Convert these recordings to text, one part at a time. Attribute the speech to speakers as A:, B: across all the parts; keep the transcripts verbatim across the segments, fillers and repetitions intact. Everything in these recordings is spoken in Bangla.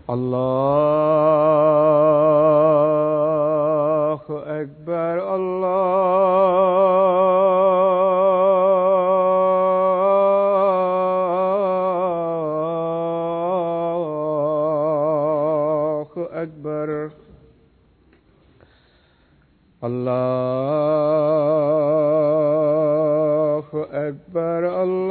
A: الله أكبر الله أكبر الله أكبر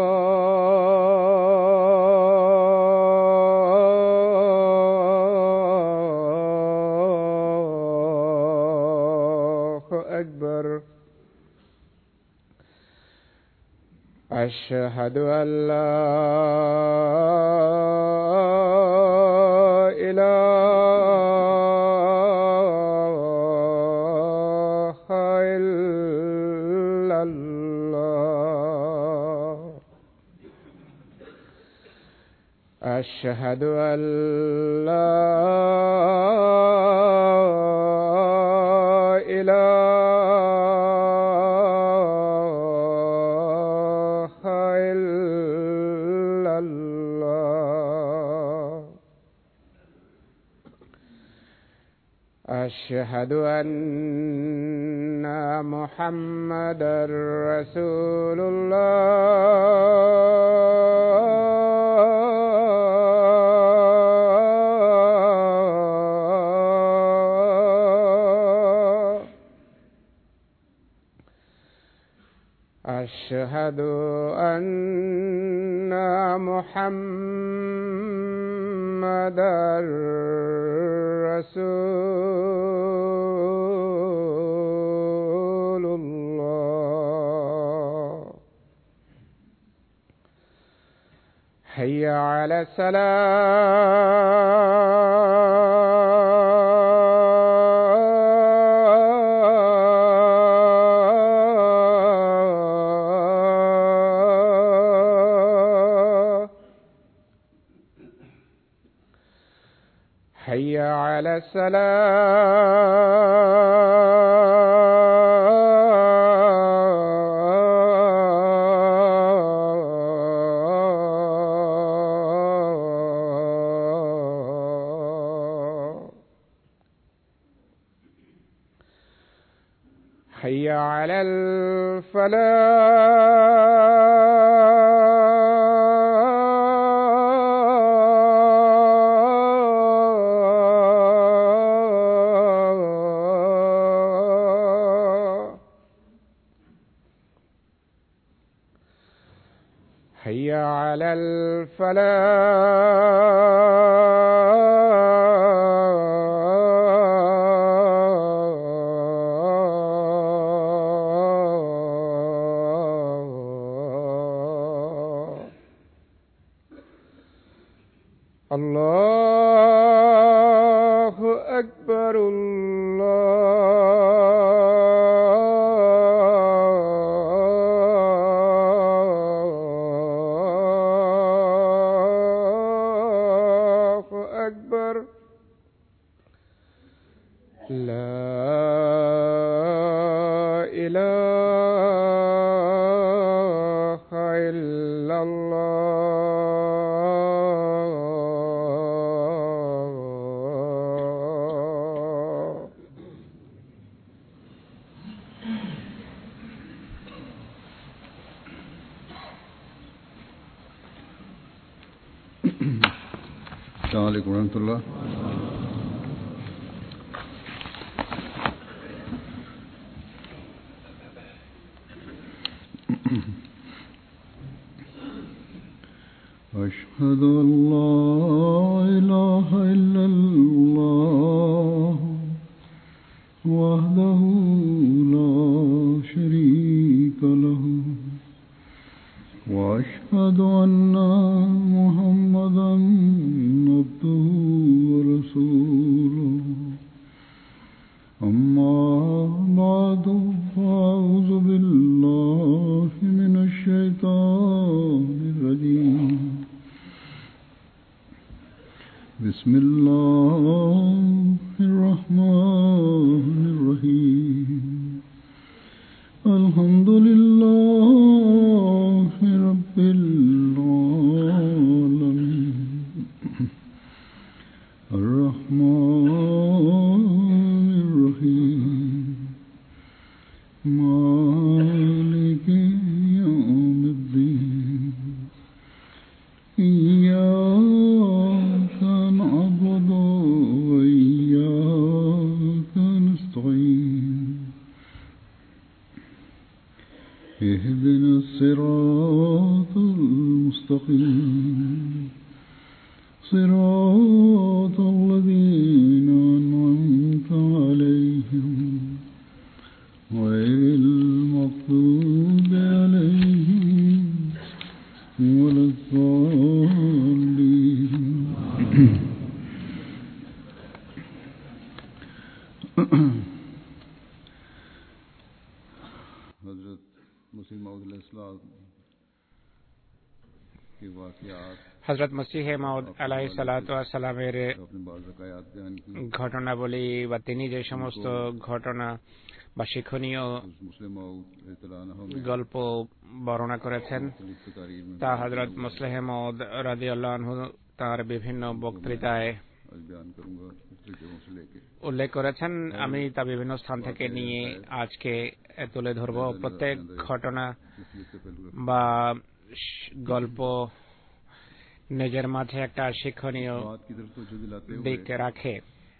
A: الله أكبر. أشهد أن لا إله إلا الله. أشهد أن لا إله إلا الله. أشهد أن محمدا رسول الله. أشهد أن محمدا رسول الله. حي على الصلاة. حي على الصلاة. حي على الفلاح. حي على الفلاح. الله أكبر الله أكبر. لا إله إلا الله.
B: السلام عليكم ورحمة الله. أشهد أن لا إله إلا الله وحده لا شريك له وأشهد أن محمدا عبده ورسوله. أما بعد فأعوذ بالله من الشيطان الرجيم. بسم الله الرحمن الرحيم. الحمد لله رب العالمين الرحمن الرحيم مالك يوم الدين إياك نعبد وإياك نستعين اهدنا الصراط المستقيم صراط الذين أنعمت عليهم غير المغضوب عليهم ولا الضالين. حضرت مسیح موعود علیہ السلام کی واقعات
C: হযরত মসিহ মাউদ আলাইহিস সালাতু ওয়াস সালামের ঘটনাবলী বা তিনি যে সমস্ত ঘটনা বা শিক্ষণীয় গল্প বর্ণনা করেছেন তা হযরত মুসলিহ মাউদ রাদিয়াল্লাহু আনহু তার বিভিন্ন বক্তৃতায় উল্লেখ করেছেন। আমি তা বিভিন্ন স্থান থেকে নিয়ে আজকে তুলে ধরব। প্রত্যেক ঘটনা বা গল্প নিজের মাঝে একটা শিক্ষণীয় দিক রাখে।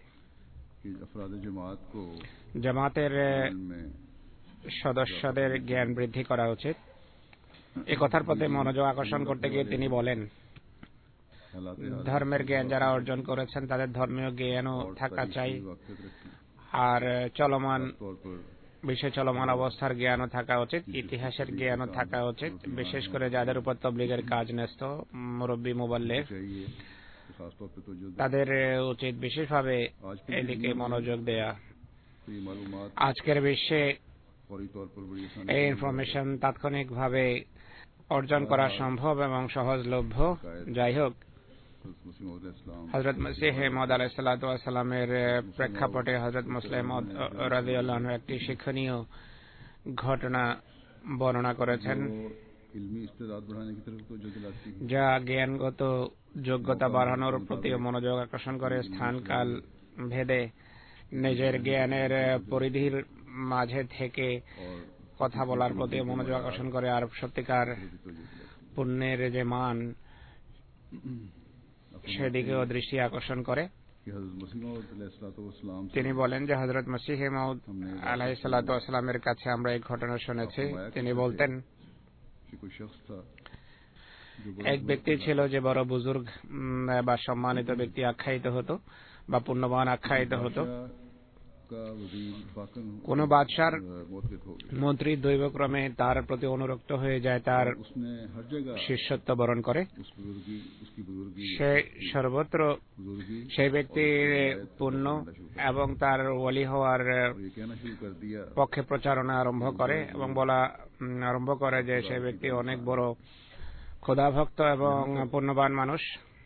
C: জামাতের সদস্যদের জ্ঞান বৃদ্ধি করা উচিত। এ কথার প্রতি মনোযোগ আকর্ষণ করতে গিয়ে তিনি বলেন, ধর্মের জ্ঞান যারা অর্জন করেছেন তাদের ধর্মীয় জ্ঞানও থাকা চাই, আর চলমান বিশ্বে চলমান অবস্থার জ্ঞানও থাকা উচিত, ইতিহাসের জ্ঞানও থাকা উচিত। বিশেষ করে যাদের উপর তবলিগের কাজ ন্যস্ত, মুরব্বী মুবাল্লিগ, তাদের উচিত বিশেষভাবে এদিকে মনোযোগ দেয়া। আজকের বিশ্বে এই ইনফরমেশন তাৎক্ষণিকভাবে অর্জন করা সম্ভব এবং সহজলভ্য। যাই হোক, হযরত মসিহ মাউদ আলাইহিস সালাতু ওয়াস সালামের প্রেক্ষাপটে হযরত মুসলিহ মাউদ রাদিয়াল্লাহু আনহু একটি শিক্ষণীয় ঘটনা বর্ণনা করেছেন, যা জ্ঞানগত যোগ্যতা বাড়ানোর প্রতি মনোযোগ আকর্ষণ করে। স্থানকাল ভেদে নিজের জ্ঞানের পরিধির মাঝে থেকে কথা বলার প্রতি মনোযোগ আকর্ষণ করে, আর সত্যিকার পুণ্যের যে মান সেদিকেও দৃষ্টি আকর্ষণ করে। তিনি বলেন যে হযরত মসিহ মাউদ আলাইহিস সালাতু ওয়াস সালামের কাছে আমরা এই ঘটনা শুনেছি। তিনি বলতেন, এক ব্যক্তি ছিল যে বড় বুজুর্গ বা সম্মানিত ব্যক্তি আখ্যায়িত হতো বা পুণ্যবান আখ্যায়িত হতো। কোন বাদশার মন্ত্রী দৈবক্রমে তার প্রতি অনুরক্ত হয়ে যায়, তার শিষ্যত্ব বরণ করে। সে সর্বত্র সেই ব্যক্তির পুণ্য এবং তার ওয়ালি হওয়ার পক্ষে প্রচারণা আরম্ভ করে এবং বলা আরম্ভ করে যে সেই ব্যক্তি অনেক বড় খোদাভক্ত এবং পুণ্যবান মানুষ।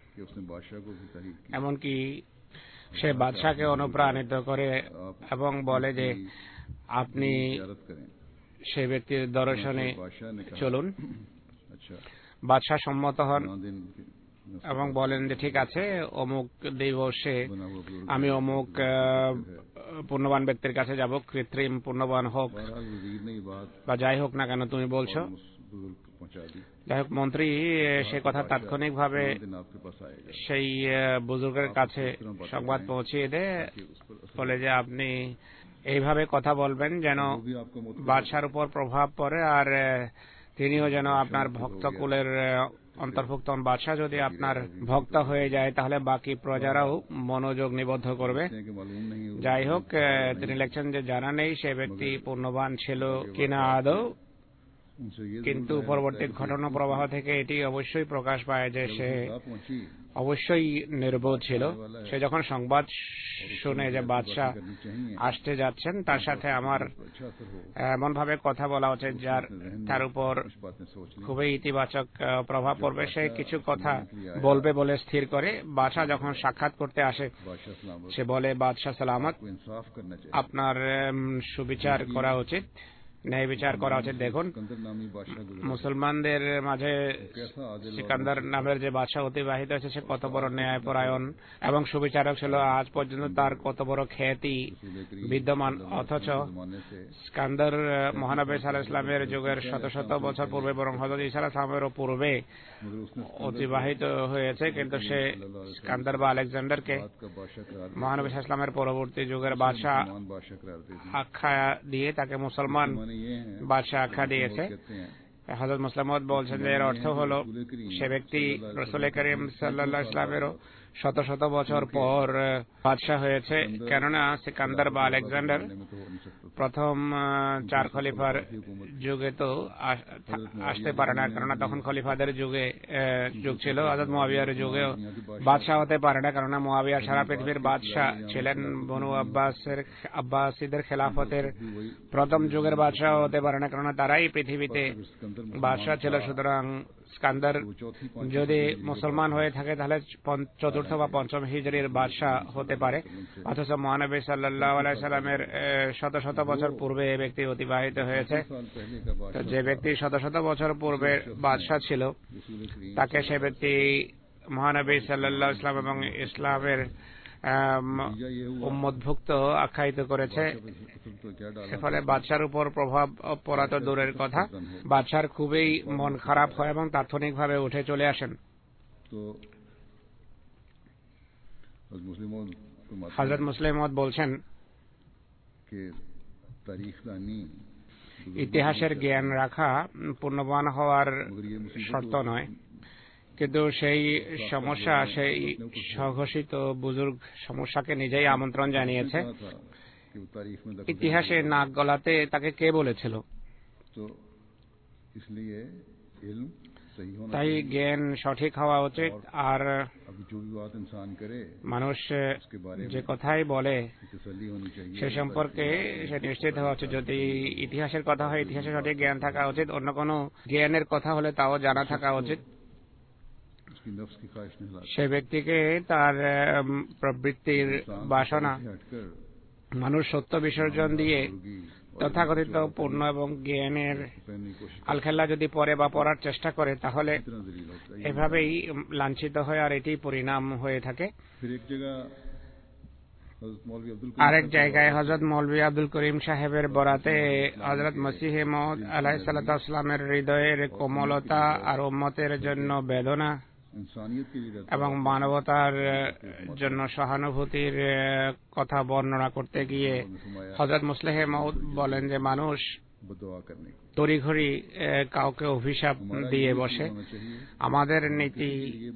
C: এমনকি সে বাদশাকে অনুপ্রাণিত করে এবং বলে যে আপনি সেই ব্যক্তির দর্শনে চলুন। বাদশাহ সম্মত হন এবং বলেন যে ঠিক আছে, অমুক দিবসে আমি অমুক পুণ্যবান ব্যক্তির কাছে যাব, কৃত্রিম পুণ্যবান হোক বা যাই হোক না কেন তুমি বলছো। যাই হোক, মন্ত্রী সে কথা তাৎক্ষণিকভাবে সেই বুজুর্গের কাছে সংবাদ পৌঁছিয়ে দেয়, বলে যে আপনি এইভাবে কথা বলবেন যেন বাদশার উপর প্রভাব পড়ে, আর তিনিও যেন আপনার ভক্তকুলের অন্তর্ভুক্ত হন। বাদশাহ যদি আপনার ভক্ত হয়ে যায় তাহলে বাকি প্রজারাও মনোযোগ নিবদ্ধ করবে। যাই হোক, তিনি লিখছেন যে জানা নেই সে ব্যক্তি পুণ্যবান ছিল কিনা আদৌ, কিন্তু পরবর্তী ঘটনা প্রবাহ থেকে এটি অবশ্যই প্রকাশ পায় যে সে অবশ্যই নির্বোধ ছিল। সে যখন সংবাদ শুনে যে বাদশাহ আসতে যাচ্ছেন, তার সাথে আমার এমন ভাবে কথা বলা উচিত যার তার উপর খুবই ইতিবাচক প্রভাব পড়বে, সে কিছু কথা বলবে বলে স্থির করে। বাদশাহ যখন সাক্ষাৎ করতে আসে, সে বলে বাদশাহ সালামত, আপনার সুবিচার করা উচিত। ন্যায় বিচার করা উচিত। দেখুন,
B: सिकंदर नामी बादशाह गुजरा,
C: মুসলমানদের মাঝে
B: कैसा आदिल और
C: সিকান্দার নামের যে বাদশাহ অতিবাহিত হয়েছে সে কত বড় ন্যায়পরায়ণ এবং সুবিচারক ছিল। আজ পর্যন্ত তার কত বড় খ্যাতি
B: रसूल करीम
C: বিদ্যমান। অথচ
B: जमाने से
C: সিকান্দার মহানবী সাল্লাল্লাহু আলাইহি ইসলামের যুগের শত শত বছর পূর্বে বরং হযরত ঈসা আলাইহিস সালামেরও পূর্বে
B: मगर उसने
C: অতিবাহিত হয়েছে, কিন্তু সে সিকান্দার বা আলেকজান্ডারকে
B: बात का बादशाह करार दिया,
C: মহানবী সাল্লাল্লাহু আলাইহি ইসলামের পরবর্তী যুগের বাদশাহ
B: मुसलमान बादशाह करार दिया।
C: আখ্যা দিয়ে তাকে মুসলমান
B: माने ये हैं,
C: বাদশাহ আখ্যা দিয়েছে।
B: कहते हैं
C: হযরত মুসলিম মাউদ বলছেন যে এর অর্থ হলো সে ব্যক্তি রাসূল করিম সাল্লাল্লাহু আলাইহি ওয়াসাল্লামেরও শত শত বছর পর বাদশাহ হয়েছে, কেননা সিকান্দার বা আলেকজান্ডার প্রথম চার খলিফার যুগে তো আসতে পারে না, কেননা তখন খলিফাদের যুগে যুগ ছিল। হযরত মুয়াবিয়ার যুগেও বাদশাহ হতে পারে না, কেননা মুয়াবিয়া সারা পৃথিবীর বাদশাহ ছিলেন। বনু আব্বাসের আব্বাসীদের খেলাফতের প্রথম যুগের বাদশাহ হতে পারে না, কেননা তারাই পৃথিবীতে বাদশাহ ছিল। সুতরাং সিকান্দার যদি মুসলমান হয়ে থাকে তাহলে চতুর্থ বা পঞ্চম হিজরির বাদশাহ হতে পারে। অথচ মহানবী সাল্লাল্লাহু আলাইহি সাল্লামের শত শত বছর পূর্বে এই ব্যক্তি অতিবাহিত হয়েছে। তো যে ব্যক্তি শত শত বছর পূর্বে বাদশাহ ছিল তাকে সে ব্যক্তি মহানবী সাল্লাল্লাহু আলাইহি সাল্লাম এবং ইসলামের উম্মতভুক্ত আখ্যায়িত করেছে। ফলে বাদশার উপর প্রভাব পড়া তো দূরের কথা, বাদশার খুবই মন খারাপ হয় এবং তাৎক্ষণিকভাবে উঠে চলে আসেন। হযরত মুসলিম মাউদ বলছেন, ইতিহাসের জ্ঞান রাখা পূর্ণবান হওয়ার শর্ত নয়, কিন্তু সেই সমস্যা, সেই স্বঘোষিত বুজুর্গ সমস্যাকে নিজেই আমন্ত্রণ জানিয়েছে। ইতিহাসে নাক গলাতে তাকে কে বলেছিল? তাই জ্ঞান সঠিক হওয়া উচিত। আর মানুষ যে কথাই বলে সে সম্পর্কে সে নিশ্চিত হওয়া উচিত। যদি ইতিহাসের কথা হয় ইতিহাসে সঠিক জ্ঞান থাকা উচিত, অন্য কোনো জ্ঞানের কথা হলে তাও জানা থাকা উচিত। সে ব্যক্তিকে তার প্রবৃত্তির বাসনা মানুষ সত্য বিসর্জন দিয়ে তথাকথিত পূর্ণ এবং জ্ঞানের আলখেল্লা যদি পড়ে বা পড়ার চেষ্টা করে তাহলে এভাবেই লাঞ্ছিত হয়, আর এটি পরিণাম হয়ে থাকে। আরেক জায়গায় হযরত মৌলভী আব্দুল করিম সাহেবের বরাতে হযরত মসিহ মাউদ আলাইহিস সালামের হৃদয়ের কোমলতা আর উম্মতের জন্য বেদনা এবং মানবতার জন্য সহানুভূতির কথা বর্ণনা করতে গিয়ে হযরত মুসলিহ মাউদ বলেন যে মানুষ তড়িঘড়ি কাউকে অভিশাপ দিয়ে বসে। আমাদের নীতি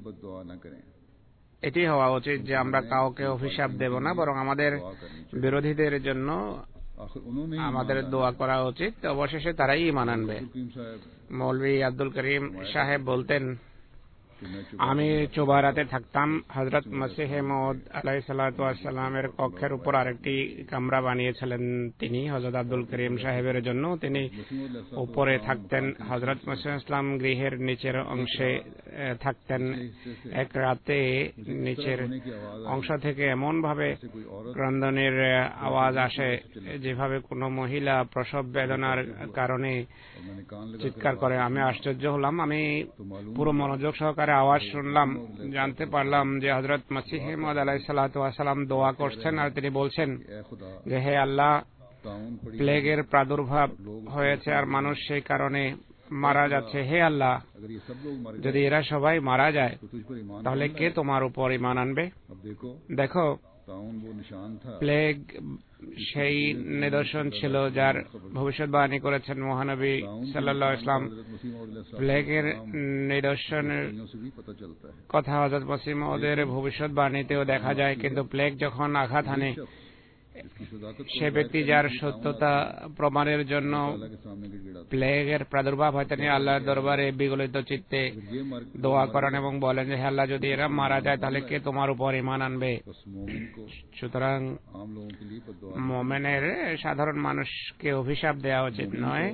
C: এটি হওয়া উচিত যে আমরা কাউকে অভিশাপ দেব না, বরং আমাদের বিরোধীদের জন্য আমাদের দোয়া করা উচিত। অবশেষে তারাই ঈমান আনবে। মৌলভী আব্দুল করিম সাহেব বলতেন, আমি চোবারাতে থাকতাম। হযরত মসিহ মাউদ আলাইহিস সালাতু ওয়াস সালামের কক্ষের উপর আরেকটি কামরা বানিয়েছিলেন তিনি হযরত আব্দুল করিম সাহেবের জন্য। তিনি উপরে থাকতেন। হযরত মসিহ ইসলাম গৃহের নিচের অংশে থাকতেন। এক রাতে নিচের অংশ থেকে এমন ভাবে ক্রন্দনের আওয়াজ আসে যেভাবে কোনো মহিলা প্রসব বেদনার কারণে চিৎকার করে। আমি আশ্চর্য হলাম। আমি পুরো মনোযোগ সহকারে আওয়াজ শুনলাম, জানতে পারলাম যে হযরত মসিহ মাউদ আলাইহিস সালাতু ওয়াস সালাম দোয়া করছেন আর তিনি বলছেন যে হে আল্লাহ, প্লেগের প্রাদুর্ভাব হয়েছে আর মানুষ সেই কারণে মারা যাচ্ছে। হে আল্লাহ, যদি এরা সবাই মারা যায় তাহলে কে তোমার উপর ঈমান আনবে? দেখো, প্লেগ সেই নিদর্শন ছিল যার ভবিষ্যৎবাণী করেছেন মহানবী সাল্লাল্লাহু আলাইহি ওয়াসাল্লাম। প্লেগের নিদর্শনের কথা হযরত মসিহ মাউদের ভবিষ্যৎবাণীতেও দেখা যায়, কিন্তু প্লেগ যখন আঘাত হানে সে ব্যক্তি যার সত্যতা প্রমাণের জন্য প্লেগের প্রাদুর্ভাব হয় তিনি আল্লাহর দরবারে বিগলিত চিত্তে দোয়া করেন এবং বলেন যে হে আল্লাহ, যদি এরা মারা যায় তাহলে কে তোমার উপর ঈমান আনবে? সুতরাং মুমিনের সাধারণ মানুষকে অভিশাপ দেওয়া উচিত নয়,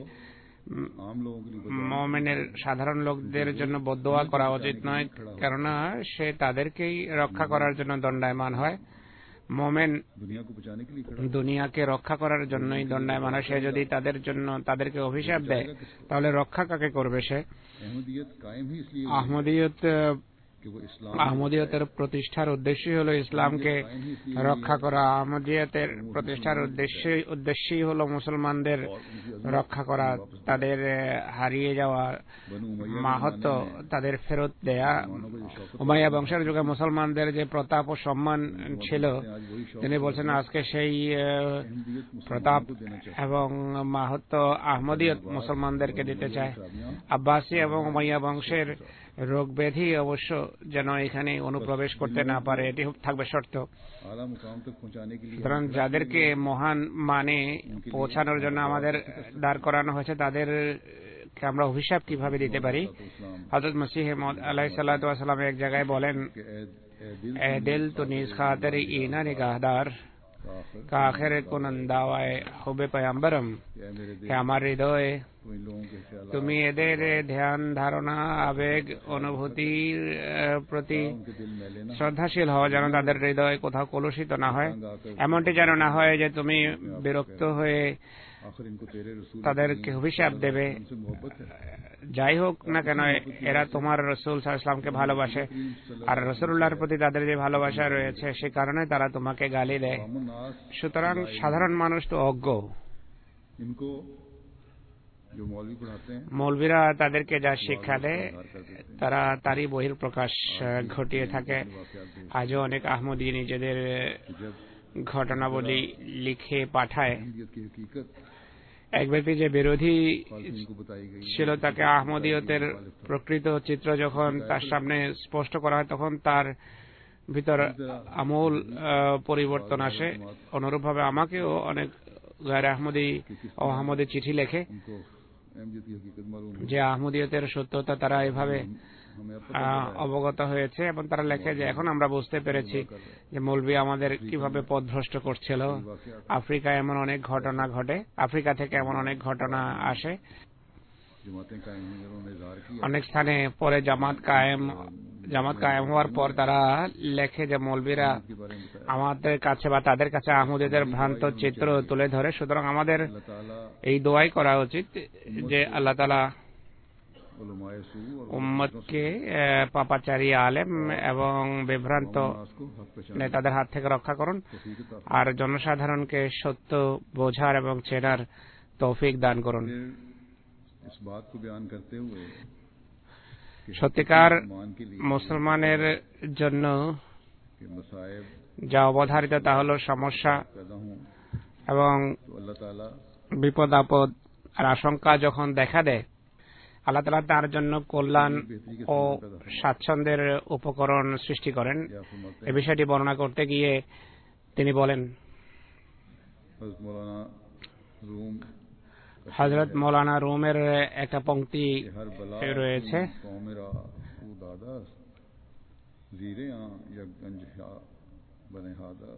C: মুমিনের সাধারণ লোকদের জন্য বদদোয়া করা উচিত নয়, কেননা সে তাদেরকেই রক্ষা করার জন্য দণ্ডায়মান হয়। মোমেন
B: दुनिया को बचाने के लिए खड़ा
C: দুনিয়াকে রক্ষা করার জন্যই দণ্ডায়মান। সে যদি তাদের জন্য তাদেরকে অভিশাপ দেয় তাহলে রক্ষা কাকে করবে সে?
B: अहमदियत कायम ही इसलिए
C: আহমদিয়ত
B: कि वो इस्लाम
C: আহমদিয়তের প্রতিষ্ঠার উদ্দেশ্যই হলো ইসলামকে রক্ষা করা। আহমদিয়তের প্রতিষ্ঠার উদ্দেশ্যই উদ্দেশ্যই হলো মুসলমানদের রক্ষা করা, তাদের হারিয়ে যাওয়া
B: बनु उमय्या
C: মাহাত্ম্য তাদের ফেরত দেয়া। উমাইয়া বংশের যুগে মুসলমানদের যে প্রতাপ ও সম্মান ছিল, তিনি বলছেন আজকে সেই প্রতাপ এবং মাহাত্ম্য আহমদিয়ত মুসলমানদেরকে দিতে চায়। আব্বাসী এবং উমাইয়া বংশের রোগ ব্যাধি অবশ্য যেন এখানে অনুপ্রবেশ করতে না পারে, এটি থাকবে শর্ত।
B: आला मुकाम तक पहुंचाने के लिए
C: সুতরাং যাদেরকে মহান মানে পৌঁছানোর জন্য আমাদের দাঁড় করানো হয়েছে তাদেরকে আমরা অভিশাপ কিভাবে দিতে পারি? হযরত মসিহ মউদ আলাইহিস সালাতু ওয়াস সালাম এক জায়গায় বলেন, এ দিল তো নিজ খাতির ইনা নিগাহদার কা আখির কুনন্দাওয়ায়ে হুবে পয়গম্বরম, হে আমার হৃদয়ে তুমি এদের ধ্যান ধারণা আবেগ অনুভূতির প্রতি শ্রদ্ধাশীল হও, যেন তাদের হৃদয় কোথাও কলুষিত না হয়। এমনটি যেন না হয় যে তুমি বিরক্ত হয়ে তাদেরকে অভিশাপ দেবে। যাই হোক না কেন এরা তোমার রসুল সাল্লাল্লাহু আলাইহি ওয়াসাল্লামকে ভালোবাসে, আর রসুলুল্লাহর প্রতি তাদের যে ভালোবাসা রয়েছে সে কারণে তারা তোমাকে গালি দেয়। সুতরাং সাধারণ মানুষ তো অজ্ঞ,
B: इनको जो मौलवी पढ़ाते हैं
C: মৌলবীরা তাদেরকে যা শিক্ষা দেয় তারা তারই বহিঃপ্রকাশ ঘটিয়ে থাকে। আজও অনেক আহমদী নিজেদের ঘটনাবলী লিখে পাঠায়।
B: अहमदियत की हकीकत
C: এক ব্যক্তি যে বিরোধী
B: इनको बताई गई
C: ছিল তাকে আহমদিয়তের প্রকৃত চিত্র যখন তার সামনে স্পষ্ট করা হয় তখন তার ভিতর আমূল পরিবর্তন আসে। অনুরূপভাবে আমাকেও অনেক গায়র আহমদী ও আহমদী চিঠি লেখে
B: उनको अहमदियत की हकीकत मालूम
C: যে আহমদিয়তের সত্যতা তারা এভাবে
B: हमें अब
C: আহ, অবগত হয়েছে এবং তারা লেখে যে এখন আমরা বুঝতে পেরেছি যে মৌলবী আমাদের কিভাবে পথভ্রষ্ট করছিল। আফ্রিকায় এমন অনেক ঘটনা ঘটে, আফ্রিকা থেকে এমন অনেক ঘটনা আসে।
B: जमातें कायम हुई, उन्होंने इजहार किया
C: অনেক স্থানে পরে জামাত কায়েম জামাত কায়েম হওয়ার পর তারা লেখে যে মৌলবীরা
B: के बारे में बताया।
C: আমাদের কাছে বা তাদের কাছে আহমদীদের ভ্রান্ত চিত্র তুলে ধরে। সুতরাং আমাদের
B: अल्लाह ताला
C: এই দোয়াই করা উচিত যে আল্লাহ তাআলা
B: उलमाए सू और
C: উম্মতকে আহ, পাপাচারী আলেম এবং বিভ্রান্ত
B: नास को हक पहचान
C: নেতাদের হাত থেকে রক্ষা করুন,
B: तौफीक अता
C: আর জনসাধারণকে সত্য বোঝার এবং চেনার তৌফিক দান করুন।
B: फरमाए। इस बात को बयान करते हुए कि
C: সত্যিকার
B: मान के लिए
C: মুসলমানের জন্য
B: कि मसाइब
C: যা অবধারিত তা হল সমস্যা
B: पैदा हों
C: এবং
B: तो अल्लाह ताला
C: বিপদ আপদ আর আশঙ্কা যখন দেখা দেয় আল্লাহ তাআলা তার জন্য কল্যাণ ও স্বাচ্ছন্দ্যের উপকরণ সৃষ্টি করেন।
B: या फरमाते
C: এ বিষয়টি বর্ণনা করতে গিয়ে তিনি বলেন,
B: हज़रत मौलाना रूम
C: হযরত মৌলানা রুমের একটা পংক্তি
B: के हर बला
C: রয়েছে,
B: कौम मेरा वो दादा जीरे आ या गंज बने हादास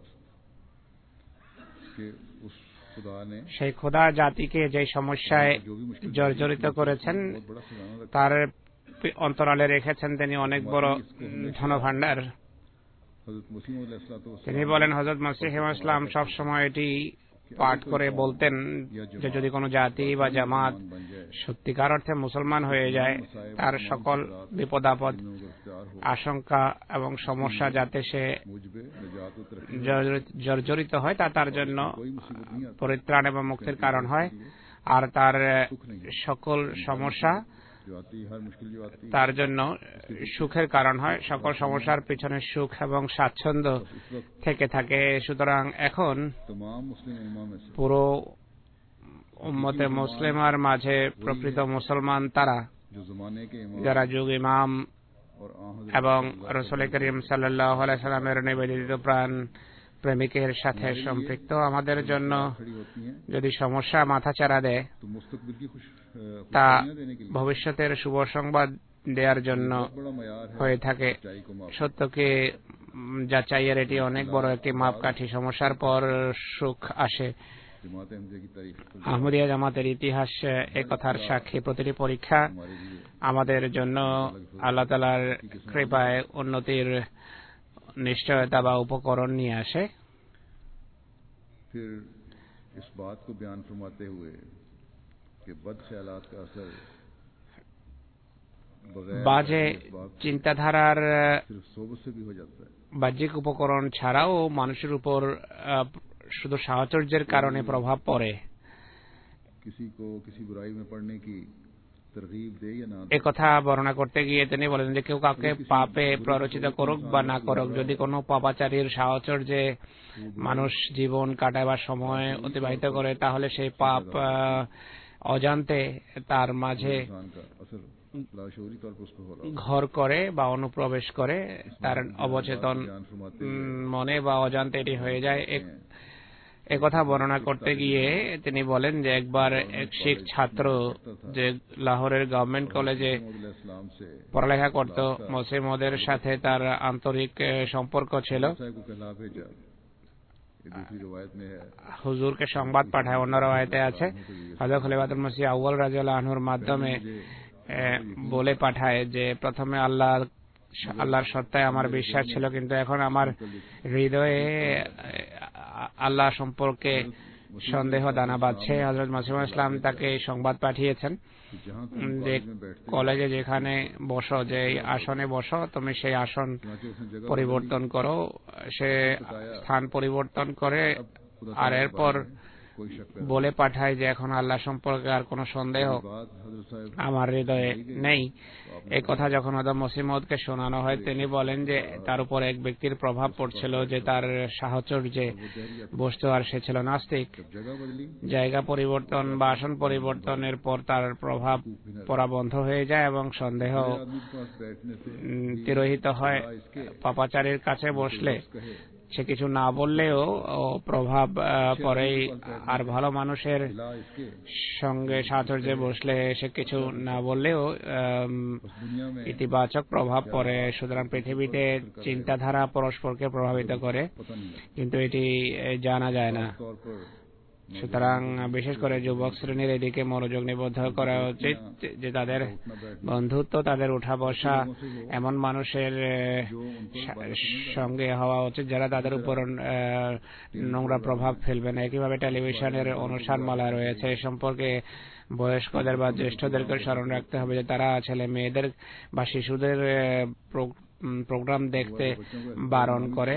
B: कि उस खुदा ने
C: সেই খোদা জাতিকে যে সমস্যায়
B: जो भी मुश्किल
C: জর্জরিত করেছেন
B: बहुत बड़ा खजाना रखा
C: তার অন্তরালে রেখেছেন তিনি অনেক বড় ধনভাণ্ডার।
B: हज़रत मुसीह अलैहिस्सलातु
C: তিনি বলেন হযরত মসিহ ইসলাম সব সময় এটি পাঠ করে বলতেন যে যদি কোনো জাতি বা জামাত
B: बन जाए
C: সত্যিকার অর্থে মুসলমান হয়ে যায় তার সকল বিপদ আপদ
B: इख्तियार हो
C: আশঙ্কা এবং সমস্যা যাতে সে
B: मुझबे निजात व तरक्की
C: জর্জরিত- জর্জরিত হয় তা তার জন্য
B: कोई मुसीबत नहीं आती
C: পরিত্রাণ এবং মুক্তির কারণ হয়, আর তার সকল সমস্যা
B: जो आती हर मुश्किल जो आती
C: তার জন্য সুখের কারণ হয়। সকল সমস্যার পিছনে সুখ এবং স্বাচ্ছন্দ্য
B: इस वक्त
C: থেকে থাকে। সুতরাং এখন
B: तमाम मुस्लिम उम्मा में से
C: পুরো উম্মতে মুসলিমার মাঝে প্রকৃত মুসলমান তারা
B: जो जमाने के इमाम
C: যারা যুগ ইমাম
B: और आ हज़रत
C: এবং রসুল করিম সাল্লাল্লাহু আলাইহি সাল্লামের নিবেদিত প্রাণ প্রেমিকের সাথে সম্পৃক্ত। আমাদের জন্য
B: खड़ी होती हैं
C: যদি সমস্যা মাথাচাড়া দেয়
B: तो मुस्तकबिल की खुश
C: তা
B: खुशखबरियां देने के लिए
C: ভবিষ্যতের শুভ সংবাদ দেওয়ার জন্য
B: बहुत बड़ा मयार है
C: হয়ে থাকে।
B: सच्चाई को माफ
C: সত্যকে উম, যাচাইয়ের এটি অনেক বড় একটি মাপকাঠি। সমস্যার পর সুখ আসে।
B: जमात अहमदिया की तारीफ को
C: আহমদিয়া জামাতের ইতিহাস এ কথার সাক্ষী। প্রতিটি পরীক্ষা
B: हमारे लिए
C: আমাদের জন্য আল্লাহ তাআলার কৃপায় উন্নতির নিশ্চয়তা বা উপকরণ নিয়ে আসে।
B: फिर इस बात को बयान फरमाते हुए कि बद ख्यालात का असर
C: বাজে চিন্তাধারার
B: सिर्फ सोबत से भी हो जाता है।
C: বাহ্যিক উপকরণ ছাড়াও মানুষের উপর শুধু সাহচর্যের কারণে প্রভাব পড়ে।
B: किसी को किसी बुराई में पड़ने की तरगीब दे या ना
C: এই কথা বর্ণনা করতে গিয়ে তিনি বলেন যে কেউ কাউকে পাপে প্ররোচিত করুক বা না করুক, যদি কোনো পাপাচারীর সাহচর্যে মানুষ জীবন কাটায় বা সময় অতিবাহিত করে, তাহলে সেই পাপ অজান্তে তার মাঝে ঘর করে বা অনুপ্রবেশ করে, তার অবচেতন মনে বা অজান্তে এটি হয়ে যায়। এ কথা বর্ণনা করতে গিয়ে তিনি বলেন যে একবার এক শিখ ছাত্র যে লাহোরের গভর্নমেন্ট কলেজে পড়ালেখা করত, মসিহ মওদের সাথে তার আন্তরিক সম্পর্ক ছিল। হুজুরকে সংবাদ পাঠায়, অন্য রাওয়ায়াতে আছে হযরত খলিফাতুল মসিহ আউয়াল রাদিয়াল্লাহু আনহুর মাধ্যমে বলে পাঠায় যে প্রথমে আল্লাহ আল্লাহর সত্তায় আমার বিশ্বাস ছিল, কিন্তু এখন আমার হৃদয়ে আল্লাহ সম্পর্কে সন্দেহ দানা বাঁধছে। হযরত মসিহ ইসলাম তাকে সংবাদ পাঠিয়েছেন যে কলেজে যেখানে বসো, যে আসনে বসো, তুমি সেই আসন পরিবর্তন করো। সে স্থান পরিবর্তন করে আর এরপর বলে পাঠায় যে এখন আল্লাহ সম্পর্কে আর কোনো সন্দেহ আমার হৃদয়ে নেই। এই কথা যখন হযরত মসিহ মওদকে শোনানো হয়, তিনি বলেন যে তার উপর এক ব্যক্তির প্রভাব পড়ছিল যে তার সাহচর্যে বসত, আর সে ছিল নাস্তিক। জায়গা পরিবর্তন বা আসন পরিবর্তনের পর তার প্রভাব পড়া বন্ধ হয়ে যায় এবং সন্দেহ তিরোহিত হয়। পাপাচারীর কাছে বসলে সে কিছু না বললেও প্রভাব পড়ে, আর ভালো মানুষের সঙ্গে সাহচর্যে বসলে সে কিছু না বললেও ইতিবাচক প্রভাব পড়ে। সুতরাং পৃথিবীতে চিন্তাধারা পরস্পরকে প্রভাবিত করে, কিন্তু এটি জানা যায় না। সুতরাং বিশেষ করে যুবক শ্রেণীর এদিকে মনোযোগ নিবদ্ধ করা উচিত যে তাদের বন্ধুত্ব, তাদের উঠা বসা এমন মানুষের সঙ্গে হওয়া উচিত যারা তাদের উপর নোংরা প্রভাব ফেলবে না। একইভাবে টেলিভিশনের অনুষ্ঠানমালা রয়েছে, এ সম্পর্কে বয়স্কদের বা জ্যেষ্ঠদেরকে স্মরণ রাখতে হবে যে তারা ছেলে মেয়েদের বা শিশুদের প্রোগ্রাম দেখতে বারণ করে।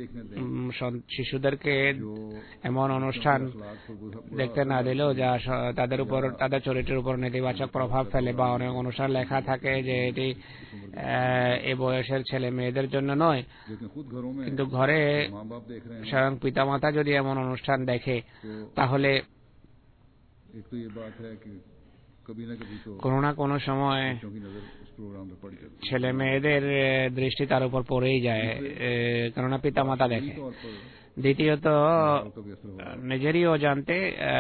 C: শিশুদেরকে এমন অনুষ্ঠান দেখতে না দিলেও যা তাদের উপর, তাদের চরিত্রের উপর নেতিবাচক প্রভাব ফেলে, বা অনেক অনুষ্ঠান লেখা থাকে যে এটি এ বয়সের ছেলে মেয়েদের জন্য নয়, কিন্তু ঘরে স্বয়ং পিতামাতা যদি এমন অনুষ্ঠান দেখে তাহলে কোনো না কোনো সময় ছেলে মেয়েদের দৃষ্টি তার উপর পড়েই যায়, কেননা পিতামাতা দেখে। দ্বিতীয়ত নিজেরই অজান্তে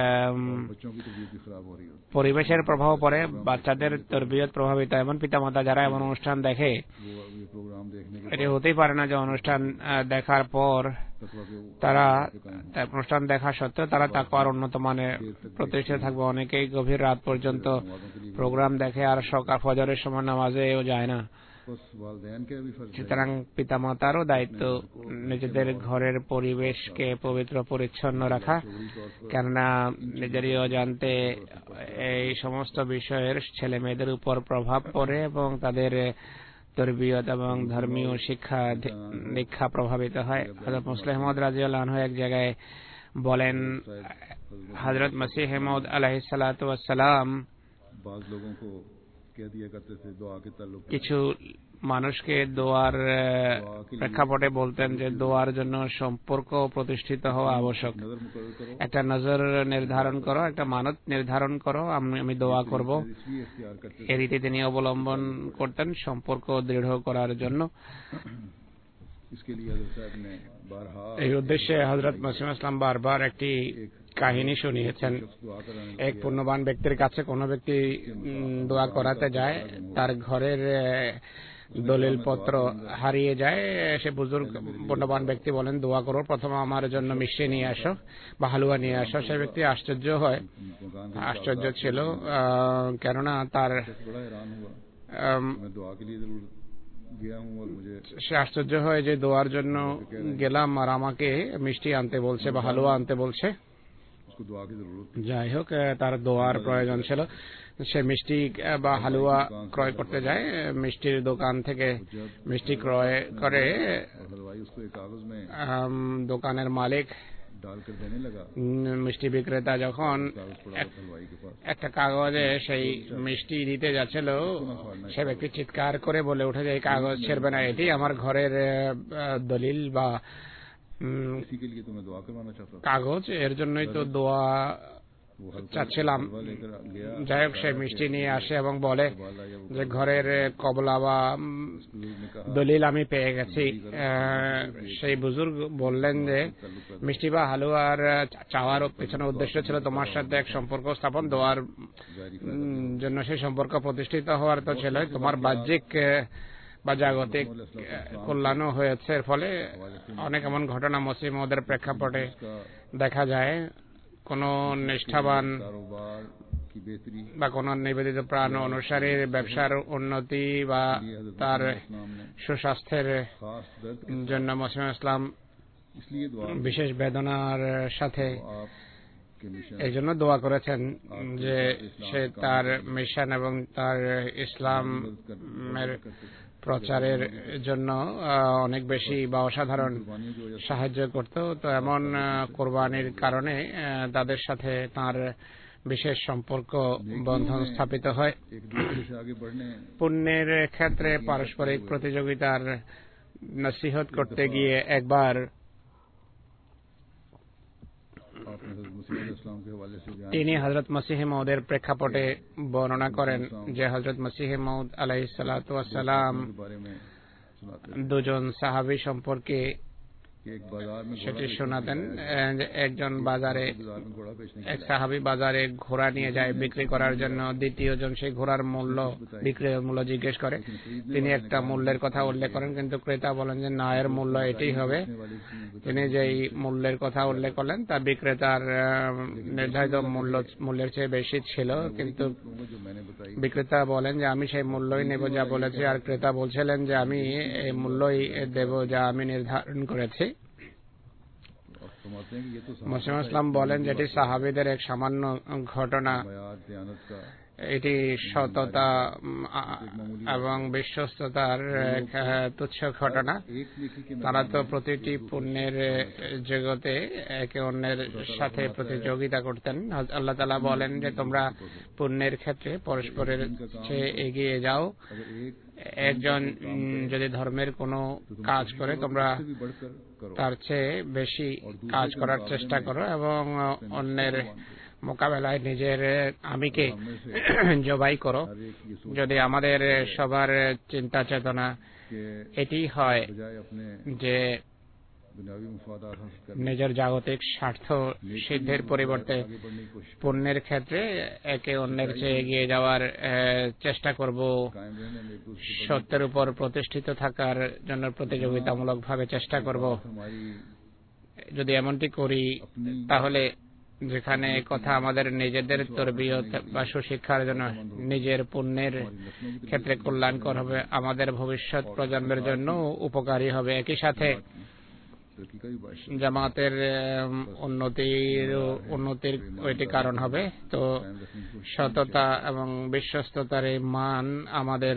C: পরিবেশের প্রভাব পড়ে, বাচ্চাদের তরবিয়ত প্রভাবিত। এমন পিতামাতা যারা এমন অনুষ্ঠান দেখে, এটি হতেই পারে না যে অনুষ্ঠান দেখার পর তারা অনুষ্ঠান দেখা সত্ত্বেও তারা তাকওয়ার উন্নত মানে প্রতিষ্ঠিত থাকবে। অনেকেই গভীর রাত পর্যন্ত প্রোগ্রাম দেখে আর সকাল ফজরের সময় নামাজেও যায় না। সুতরাং পিতামাতারও দায়িত্ব নিজেদের ঘরের পরিবেশকে পবিত্র পরিচ্ছন্ন রাখা, কেননা নিজেরই অজান্তে এই সমস্ত বিষয়ের ছেলে মেয়েদের উপর প্রভাব পড়ে এবং তাদের তরবিয়ত এবং ধর্মীয় শিক্ষা দীক্ষা প্রভাবিত হয়। হযরত মুসলিম মাউদ রাদিয়াল্লাহু আনহু এক জায়গায় বলেন, হযরত মসিহ মাউদ আলাইহিস সালাতু ওয়াস সালাম কিছু মানুষকে দোয়ার প্রেক্ষাপটে বলতেন যে দোয়ার জন্য সম্পর্ক প্রতিষ্ঠিত হওয়া আবশ্যক। একটা নজর নির্ধারণ করো, একটা মানত নির্ধারণ করো, আমি আমি দোয়া করব। এই রীতি তিনি অবলম্বন করতেন সম্পর্ক দৃঢ় করার জন্য। এই উদ্দেশ্যে হযরত মসিহ ইসলাম বারবার একটি কাহিনী শুনিয়েছেন। এক পুণ্যবান ব্যক্তির কাছে কোনো ব্যক্তি দোয়া করাতে যায়, তার ঘরের দলিল পত্র হারিয়ে যায়। সে বুজুর্গ পুণ্যবান ব্যক্তি বলেন, দোয়া করো, প্রথমে আমার জন্য মিষ্টি নিয়ে আসো বা হালুয়া নিয়ে আসো। সে ব্যক্তি আশ্চর্য হয়, আশ্চর্য ছিল, কেননা তার
B: गया हूँ और मुझे
C: সে আশ্চর্য হয় যে দোয়ার জন্য গেলাম আর আমাকে মিষ্টি আনতে বলছে বা হালুয়া আনতে বলছে।
B: उसको दुआ की जरूरत
C: যাই হোক, তার দোয়ার প্রয়োজন ছিল। সে মিষ্টি বা হালুয়া ক্রয় করতে যায়, মিষ্টির দোকান থেকে মিষ্টি ক্রয় করে
B: और हलवाई उसको एक कागज में
C: আম, দোকানের মালিক
B: डालकर देने लगा।
C: উম, মিষ্টি বিক্রেতা যখন
B: कागज पड़ा
C: এক-
B: हलवाई के पास
C: একটা কাগজে সেই মিষ্টি দিতে যাচ্ছিল, সে ব্যক্তি চিৎকার করে বলে উঠে যে এই কাগজ ছেড়বে না, এটি আমার ঘরের আহ, দলিল বা উম,
B: इसी के लिए तो मैं दुआ करवाना चाहता था।
C: কাগজ, এর জন্যই তো দোয়া
B: वो हल्का
C: চাচ্ছিলাম।
B: हलवा लेकर गया,
C: যাই হোক, সে মিষ্টি নিয়ে আসে এবং বলে
B: वाला या वो
C: যে ঘরের কবলা বা উম,
B: बुजुर्ग ने कहा
C: দলিল আমি পেয়ে গেছি। আহ, সেই বুজুর্গ বললেন যে মিষ্টি বা হালুয়ার চাওয়ার পেছনে উদ্দেশ্য ছিল তোমার সাথে এক সম্পর্ক স্থাপন, দোয়ার
B: जारी
C: উম, জন্য সেই সম্পর্ক প্রতিষ্ঠিত হওয়ার তো ছিল, তোমার বাহ্যিক আহ, বা জাগতিক আহ, কল্যাণও হয়েছে। এর ফলে অনেক এমন ঘটনা মুসলিম ওদের প্রেক্ষাপটে
B: का
C: দেখা যায়। কোন নিষ্ঠাবান
B: कारोबार की बेहतरी
C: বা কোন নিবেদিত প্রাণ অনুসারীর ব্যবসার উন্নতি বা তার
B: इस्लाम ने
C: সুস্বাস্থ্যের
B: खास दर्द
C: জন্য মুসলিম ইসলাম
B: इसलिए दुआ
C: বিশেষ বেদনার সাথে
B: आपके मिशन
C: এই জন্য দোয়া করেছেন যে সে তার মিশন এবং তার ইসলামের প্রচারের জন্য আহ, অনেক বেশি বা অসাধারণ
B: कुर्बानियों की वजह
C: সাহায্য করত। তো এমন আহ, কোরবানির কারণে আহ, তাদের সাথে তার বিশেষ সম্পর্ক বন্ধন স্থাপিত হয়।
B: से एक दूसरे से आगे बढ़ने
C: পুণ্যের ক্ষেত্রে পারস্পরিক প্রতিযোগিতার নসিহত করতে গিয়ে একবার
B: आपने हज़रत मसीह अलैहिस्सलाम के हवाले से बयान
C: তিনি হযরত মসিহ মউদের প্রেক্ষাপটে বর্ণনা করেন যে হযরত মসিহ মউদ আলাইহিস সালাতু ওয়াস সালাম
B: के बारे में सुनाते
C: দুজন সাহাবী সম্পর্কে
B: कि एक बाजार में
C: সেটি শোনাতেন। আহ, যে একজন বাজারে
B: बाजार में घोड़ा बेचने
C: এক সাহাবী বাজারে ঘোড়া নিয়ে যায় বিক্রি করার জন্য। দ্বিতীয় জন সেই ঘোড়ার মূল্য বিক্রয়ের মূল্য জিজ্ঞেস করে। তিনি একটা মূল্যের কথা উল্লেখ করেন, কিন্তু ক্রেতা বলেন যে না, এর মূল্য এটাই হবে।
B: वाली चीज़
C: তিনি যেই মূল্যের কথা উল্লেখ করলেন তা বিক্রেতার আহ, নির্ধারিত মূল্য মূল্যের চেয়ে বেশি ছিল, কিন্তু
B: बताऊंगा जो मैंने बताई।
C: বিক্রেতা বলেন যে আমি সেই মূল্যই নেব যা বলেছি, আর ক্রেতা বলছিলেন যে আমি এই মূল্যই দেব যা আমি নির্ধারণ করেছি।
B: और फरमाते हैं कि ये तो
C: মুসলিম ইসলাম বলেন যেটি সাহাবীদের এক সামান্য ঘটনা,
B: बयात दयानत का
C: এটি সততা উম, আ- এবং বিশ্বস্ততার এক আহ, তুচ্ছ ঘটনা।
B: एक नेकी के
C: তারা তো প্রতিটি পুণ্যের আহ, জগতে একে অন্যের সাথে প্রতিযোগিতা করতেন। হয- আল্লাহ তাআলা বলেন যে তোমরা পুণ্যের ক্ষেত্রে পরস্পরের চেয়ে এগিয়ে যাও।
B: अगर एक
C: একজন উম, যদি ধর্মের কোনো কাজ করে তোমরা
B: से भी बढ़कर करो
C: তার চেয়ে বেশি কাজ করার চেষ্টা করো এবং অন্যের মোকাবেলায় নিজের আমিকে জবাই করো।
B: हर एक ये सोच
C: যদি আমাদের সবার চিন্তা চেতনা
B: के
C: এটি হয়
B: बजाय अपने
C: যে
B: दुनियावी मुफादात हासिल करने
C: নিজের জাগতিক স্বার্থ সিদ্ধির পরিবর্তে
B: आगे बढ़ने की कोशिश
C: পুণ্যের ক্ষেত্রে একে অন্যের চেয়ে এগিয়ে যাওয়ার আহ, চেষ্টা করব,
B: कायम रहने में एक दूसरे से
C: সত্যের উপর প্রতিষ্ঠিত থাকার জন্য প্রতিযোগিতামূলকভাবে চেষ্টা করব।
B: हमारी
C: যদি এমনটি করি তাহলে যেখানে কথা আমাদের নিজেদের তরবিয়ত বা সুশিক্ষার জন্য নিজের পুণ্যের ক্ষেত্রে কল্যাণকর হবে, আমাদের ভবিষ্যৎ প্রজন্মের জন্য উপকারী হবে। একই সাথে
B: तरक्की का भी बायस
C: জামাতের উম, উন্নতির উন্নতির ওইটি কারণ হবে। তো
B: कायम रखने की कोशिश
C: সততা এবং বিশ্বস্ততার এই মান আমাদের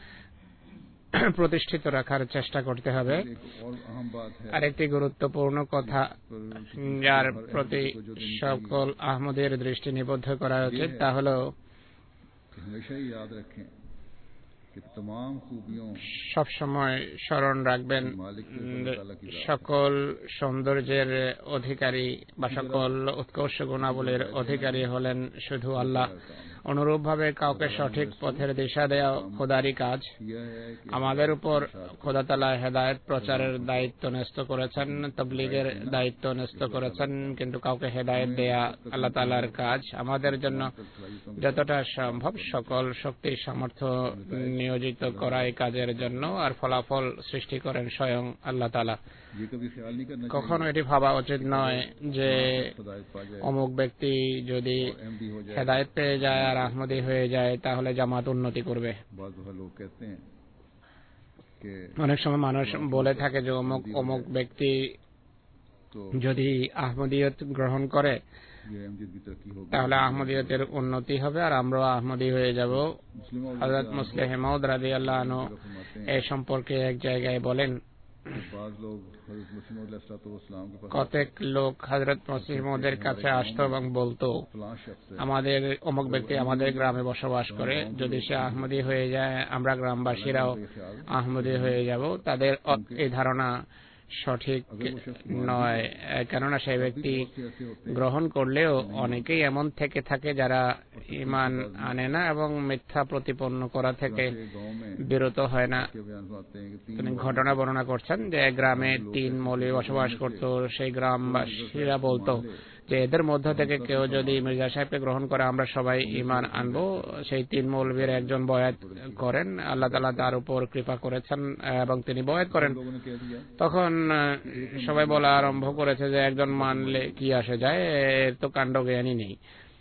C: প্রতিষ্ঠিত রাখার চেষ্টা করতে হবে।
B: एक और अहम बात है
C: আরেকটি গুরুত্বপূর্ণ কথা যার প্রতি সকল আহমদের দৃষ্টি নিবদ্ধ করা উচিত তা হলো
B: कि हमेशा ही याद रखें कि तमाम खूबियों
C: সবসময় স্মরণ রাখবেন
B: मालिक से
C: উম,
B: अल्लाह ताला की राह
C: সকল সৌন্দর্যের অধিকারী বা সকল উৎকর্ষ গুণাবলীর অধিকারী হলেন শুধু আল্লাহ। অনুরূপভাবে কাউকে সঠিক পথের দিশা দেওয়া খোদারই কাজ।
B: यह है कि
C: আমাদের উপর খোদা তাআলা হেদায়েত প্রচারের দায়িত্ব ন্যস্ত করেছেন, তাবলীগের দায়িত্ব ন্যস্ত করেছেন, কিন্তু কাউকে হেদায়েত দেয়া আল্লাহ তাআলার কাজ। আমাদের জন্য যতটা সম্ভব সকল শক্তি সামর্থ্য নিয়োজিত করা এই কাজের জন্য, আর ফলাফল সৃষ্টি করেন স্বয়ং আল্লাহ তাআলা।
B: ये कभी ख्याल नहीं करना
C: কখনো এটি ভাবা উচিত নয় যে
B: हिदायत पा जाए
C: অমুক ব্যক্তি যদি
B: एमडी हो जाए।
C: হেদায়েত পেয়ে যায় আর আহমদী হয়ে যায় তাহলে জামাত উন্নতি করবে।
B: बाद दफा लोग कहते हैं
C: অনেক সময় মানুষ বলে থাকে যে অমুক অমুক ব্যক্তি যদি আহমদিয়ত গ্রহণ করে তাহলে আহমদিয়তের উন্নতি হবে আর আমরাও আহমদী হয়ে যাব। হযরত মুসলিম মাউদ রাদিয়াল্লাহু আনহু এই সম্পর্কে এক জায়গায় বলেন, কতক লোক হযরত মসিহ মাউদের কাছে আসতো এবং বলতো আমাদের অমুক ব্যক্তি আমাদের গ্রামে বসবাস করে, যদি সে আহমদী হয়ে যায় আমরা গ্রামবাসীরাও আহমদী হয়ে যাব। তাদের এই ধারণা সঠিক নয়, কেননা সেই ব্যক্তি গ্রহণ করলেও অনেকেই এমন থেকে থাকে যারা ঈমান আনে না এবং মিথ্যা প্রতিপন্ন করা থেকে বিরত হয় না। তিনি ঘটনা বর্ণনা করছেন যে গ্রামে তিন মৌলবি বসবাস করত। সেই গ্রামবাসীরা বলতো যে এদের মধ্য থেকে কেউ যদি মির্জা সাহেবকে গ্রহণ করে আমরা সবাই ঈমান আনবো। সেই তিন মৌলবীর একজন বয়াত করেন, আল্লাহ তাআলা তার উপর কৃপা করেছেন এবং তিনি বয়াত করেন। তখন সবাই বলা আরম্ভ করেছে যে একজন মানলে কি আসে যায়, এর তো কাণ্ড জ্ঞানই নেই।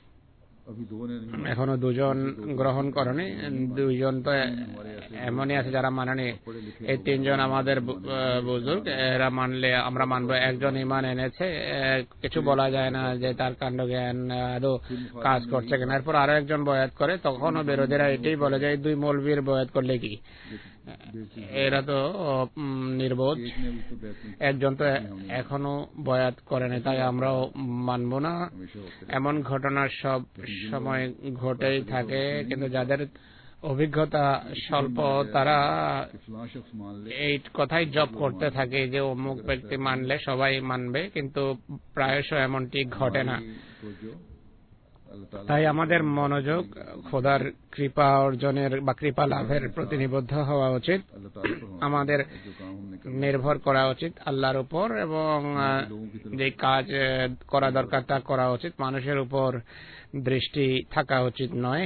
C: এখনো দুজন গ্রহণ করেনি, দুইজন তো এমনই আছে যারা মানেনি। এই তিনজন আমাদের বুজুর্গ, এরা মানলে আমরা মানবো। একজন ঈমান এনেছে, কিছু বলা যায় না যে তার কাণ্ড জ্ঞান আদৌ কাজ করছে কিনা। এরপর আরো একজন বয়াত করে, তখনও বিরোধীরা এটাই বলে যে দুই মৌলবীর বয়াত করলে কি, এরা তো নির্বোধ, একজন তো এখনো বয়াত করেনি তাই আমরাও মানব না। এমন ঘটনা সব সময় ঘটেই থাকে, কিন্তু যাদের অভিজ্ঞতা স্বল্প তারা এই কথাই জপ করতে থাকে যে অমুক ব্যক্তি মানলে সবাই মানবে, কিন্তু প্রায়শ এমনটি ঘটে না। তাই আমাদের মনোযোগ খোদার কৃপা অর্জনের বা কৃপা লাভের প্রতি নিবদ্ধ হওয়া উচিত। আমাদের নির্ভর করা উচিত আল্লাহর উপর এবং যে কাজ করা দরকার তা করা উচিত। মানুষের উপর দৃষ্টি থাকা উচিত নয়।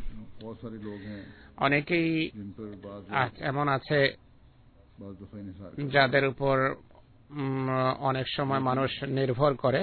C: অনেকেই এমন আছে যাদের উপর অনেক সময় মানুষ নির্ভর করে,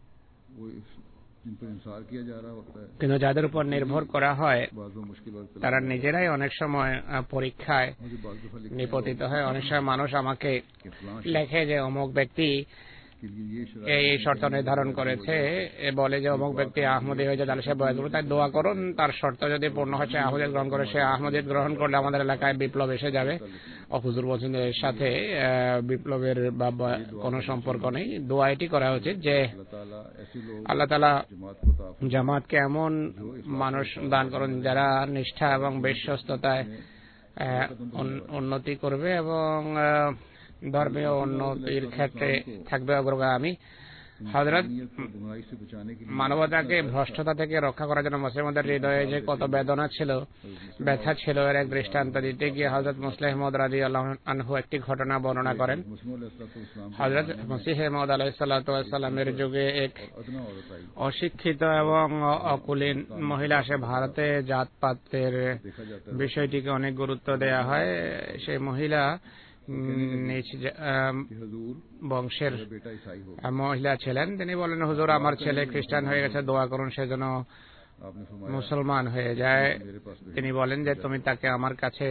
C: কিন্তু যাদের উপর নির্ভর করা হয় তারা নিজেরাই অনেক সময় পরীক্ষায় নিপতিত হয়। অনেক সময় মানুষ আমাকে লেখে যে অমুক ব্যক্তি এই শর্ত নির্ধারণ করেছে, বলে যে অমুক ব্যক্তি আহমদী হয়ে যায়, তাহলে সে বয়াত করবে, তাই দোয়া করুন তার শর্ত যদি পূর্ণ হয় সে আহমদিয়ত গ্রহণ করে। সে আহমদিয়ত গ্রহণ করলে আমাদের এলাকায় বিপ্লব এসে যাবে। হুজুর বলছেন এর সাথে বিপ্লবের বা কোনো সম্পর্ক নেই। দোয়া এটি করা উচিত যে আল্লাহ তাআলা জামাতকে এমন মানুষ দান করুন যারা নিষ্ঠা এবং বিশ্বস্ততায় উন্নতি করবে এবং ধর্মীয় উন্নতির ক্ষেত্রে থাকবে অগ্রগামী। হযরত মানবতাকে ভ্রষ্টতা থেকে রক্ষা করার জন্য মুসলিমদের হৃদয়ে যে কত বেদনা ছিল, ব্যথা ছিল, এর এক দৃষ্টান্ত দিতে গিয়ে হযরত মুসলিম মাউদ রাদিয়াল্লাহু আনহু একটি ঘটনা বর্ণনা করেন। হযরত মসিহ মাউদ আলাইহিস সালাতু ওয়াস সালামের যুগে এক অশিক্ষিত এবং অকুলীন মহিলা আসে। ভারতে জাতপাতের বিষয়টিকে অনেক গুরুত্ব দেয়া হয়। সেই মহিলা নিজ বংশের মহিলা ছিলেন। তিনি বলেন, হুজুর আমার ছেলে খ্রিস্টান হয়ে গেছে, দোয়া করুন সে যেন মুসলমান হয়ে যায়। তিনি বলেন যে তুমি তাকে আমার কাছে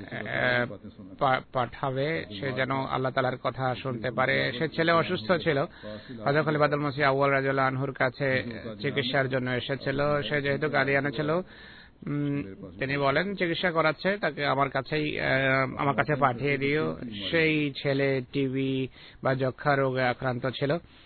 C: পাঠাবে, সে যেন আল্লাহ তাআলার কথা শুনতে পারে। সে ছেলে অসুস্থ ছিল, হযরত খলিফাতুল মসিহ আউয়াল রাদিয়াল্লাহু আনহুর কাছে চিকিৎসার জন্য এসেছিল। সে যেহেতু কাদিয়ানে ছিল, তিনি বলেন চিকিৎসা করাচ্ছে, তাকে আমার কাছেই আমার কাছে পাঠিয়ে দিও। সেই ছেলে টিবি বা যক্ষা রোগে আক্রান্ত ছিল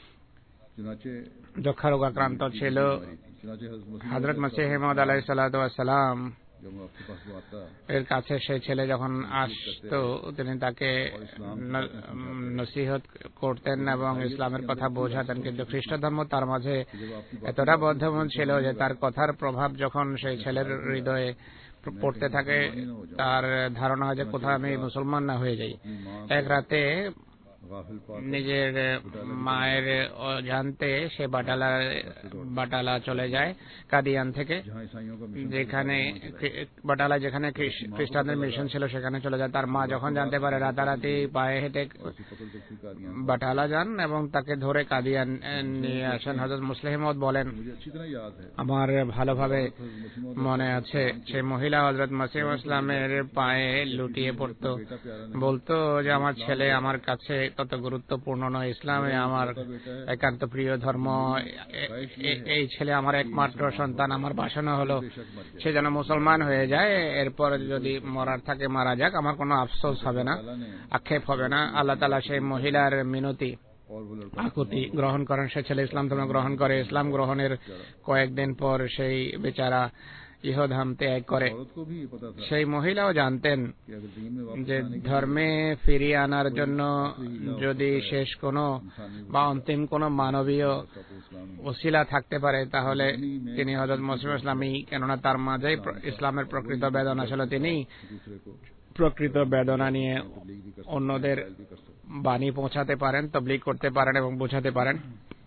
C: যক্ষা রোগ আক্রান্ত ছিল হযরত মসিহ মাউদ আলাইহিস সালাতু ওয়াস সালাম এর কাছে সেই ছেলে যখন আসতো তিনি তাকে নসিহত করতেন এবং ইসলামের কথা বোঝাতেন, কিন্তু খ্রিস্ট ধর্ম তার মাঝে এতটা বদ্ধমূল ছিল যে তার কথার প্রভাব যখন সেই ছেলের হৃদয়ে পড়তে থাকে তার ধারণা হয় যে কোথাও আমি মুসলমান না হয়ে যাই। এক রাতে নিজের মায়ের অজান্তে সে বাটালা বাটালা চলে যায় কাদিয়ান থেকে, যেখানে বাটালা যেখানে খ্রিস্টানদের মিশন ছিল সেখানে চলে যায়। তার মা যখন জানতে পারে রাতারাতি পায়ে হেঁটে বাটালা যান এবং তাকে ধরে কাদিয়ান নিয়ে আসেন। হযরত মুসলিম মাউদ বলেন, আমার ভালোভাবে মনে আছে সেই মহিলা হযরত মসিহ ইসলামের পায়ে লুটিয়ে পড়তো, বলতো যে আমার ছেলে আমার কাছে তত গুরুত্বপূর্ণ নয়, ইসলামে আমার একান্ত প্রিয় ধর্ম, এই ছেলে আমার একমাত্র সন্তান, আমার বাসনা হলো সে যেন মুসলমান হয়ে যায়, এরপর যদি মরার থাকে মারা যাক, আমার কোনো আফসোস হবে না, আক্ষেপ হবে না। আল্লাহ তাআলা সেই মহিলার মিনতি আকুতি গ্রহণ করেন, সে ছেলে ইসলাম ধর্ম গ্রহণ করে। ইসলাম গ্রহণের কয়েকদিন পর সেই বেচারা ইহধাম ত্যাগ করে। সেই মহিলাও জানতেন যে ধর্মে ফিরিয়ে আনার জন্য যদি শেষ কোনো বা অন্তিম কোনো মানবীয় ওসিলা থাকতে পারে তাহলে তিনি হযরত মসিহ ইসলামী, কেননা তার মাঝেই ইসলামের প্রকৃত বেদনা ছিল, তিনি প্রকৃত বেদনা নিয়ে অন্যদের বাণী পৌঁছাতে পারেন, তাবলীগ করতে পারেন এবং বোঝাতে পারেন।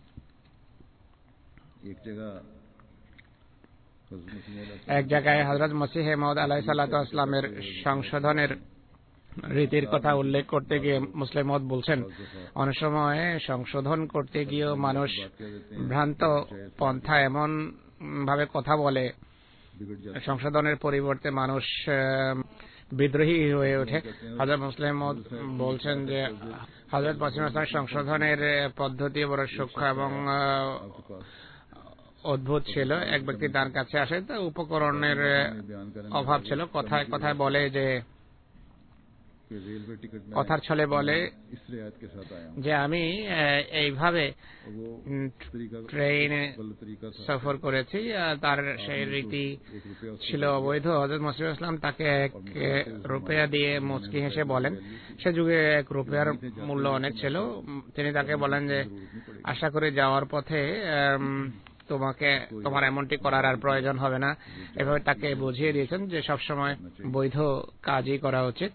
C: এক জায়গায় হযরত মসিহ মাউদ আলাইহিস সালাতু ওয়াস সালামের সংশোধনের রীতির কথা উল্লেখ করতে গিয়ে মুসলিম মাউদ বলছেন, অনেক সময় সংশোধন করতে গিয়েও মানুষ ভ্রান্ত পন্থা এমন ভাবে কথা বলে, সংশোধনের পরিবর্তে মানুষ বিদ্রোহী হয়ে ওঠে। হযরত মুসলিম মাউদ বলছেন যে হযরত মসিহ ইসলামের সংশোধনের পদ্ধতি বড় সূক্ষ্ম এবং অদ্ভুত ছিল। এক ব্যক্তি তার কাছে আসে, তো উপকরণের অভাব ছিল, কথায় কথায় বলে যে কথার ছলে বলে যে আমি এইভাবে ট্রেনে সফর করেছি, তার সেই রীতি ছিল অবৈধ। হযরত মসিহ ইসলাম তাকে এক রুপিয়া দিয়ে মুচকি হেসে বলেন, সে যুগে এক রুপিয়ার মূল্য অনেক ছিল। তিনি তাকে বলেন যে আশা করি যাওয়ার পথে তোমাকে তোমার এমনটি করার আর প্রয়োজন হবে না। এভাবে তাকে বুঝিয়ে দিয়েছেন যে সবসময় বৈধ কাজই করা উচিত।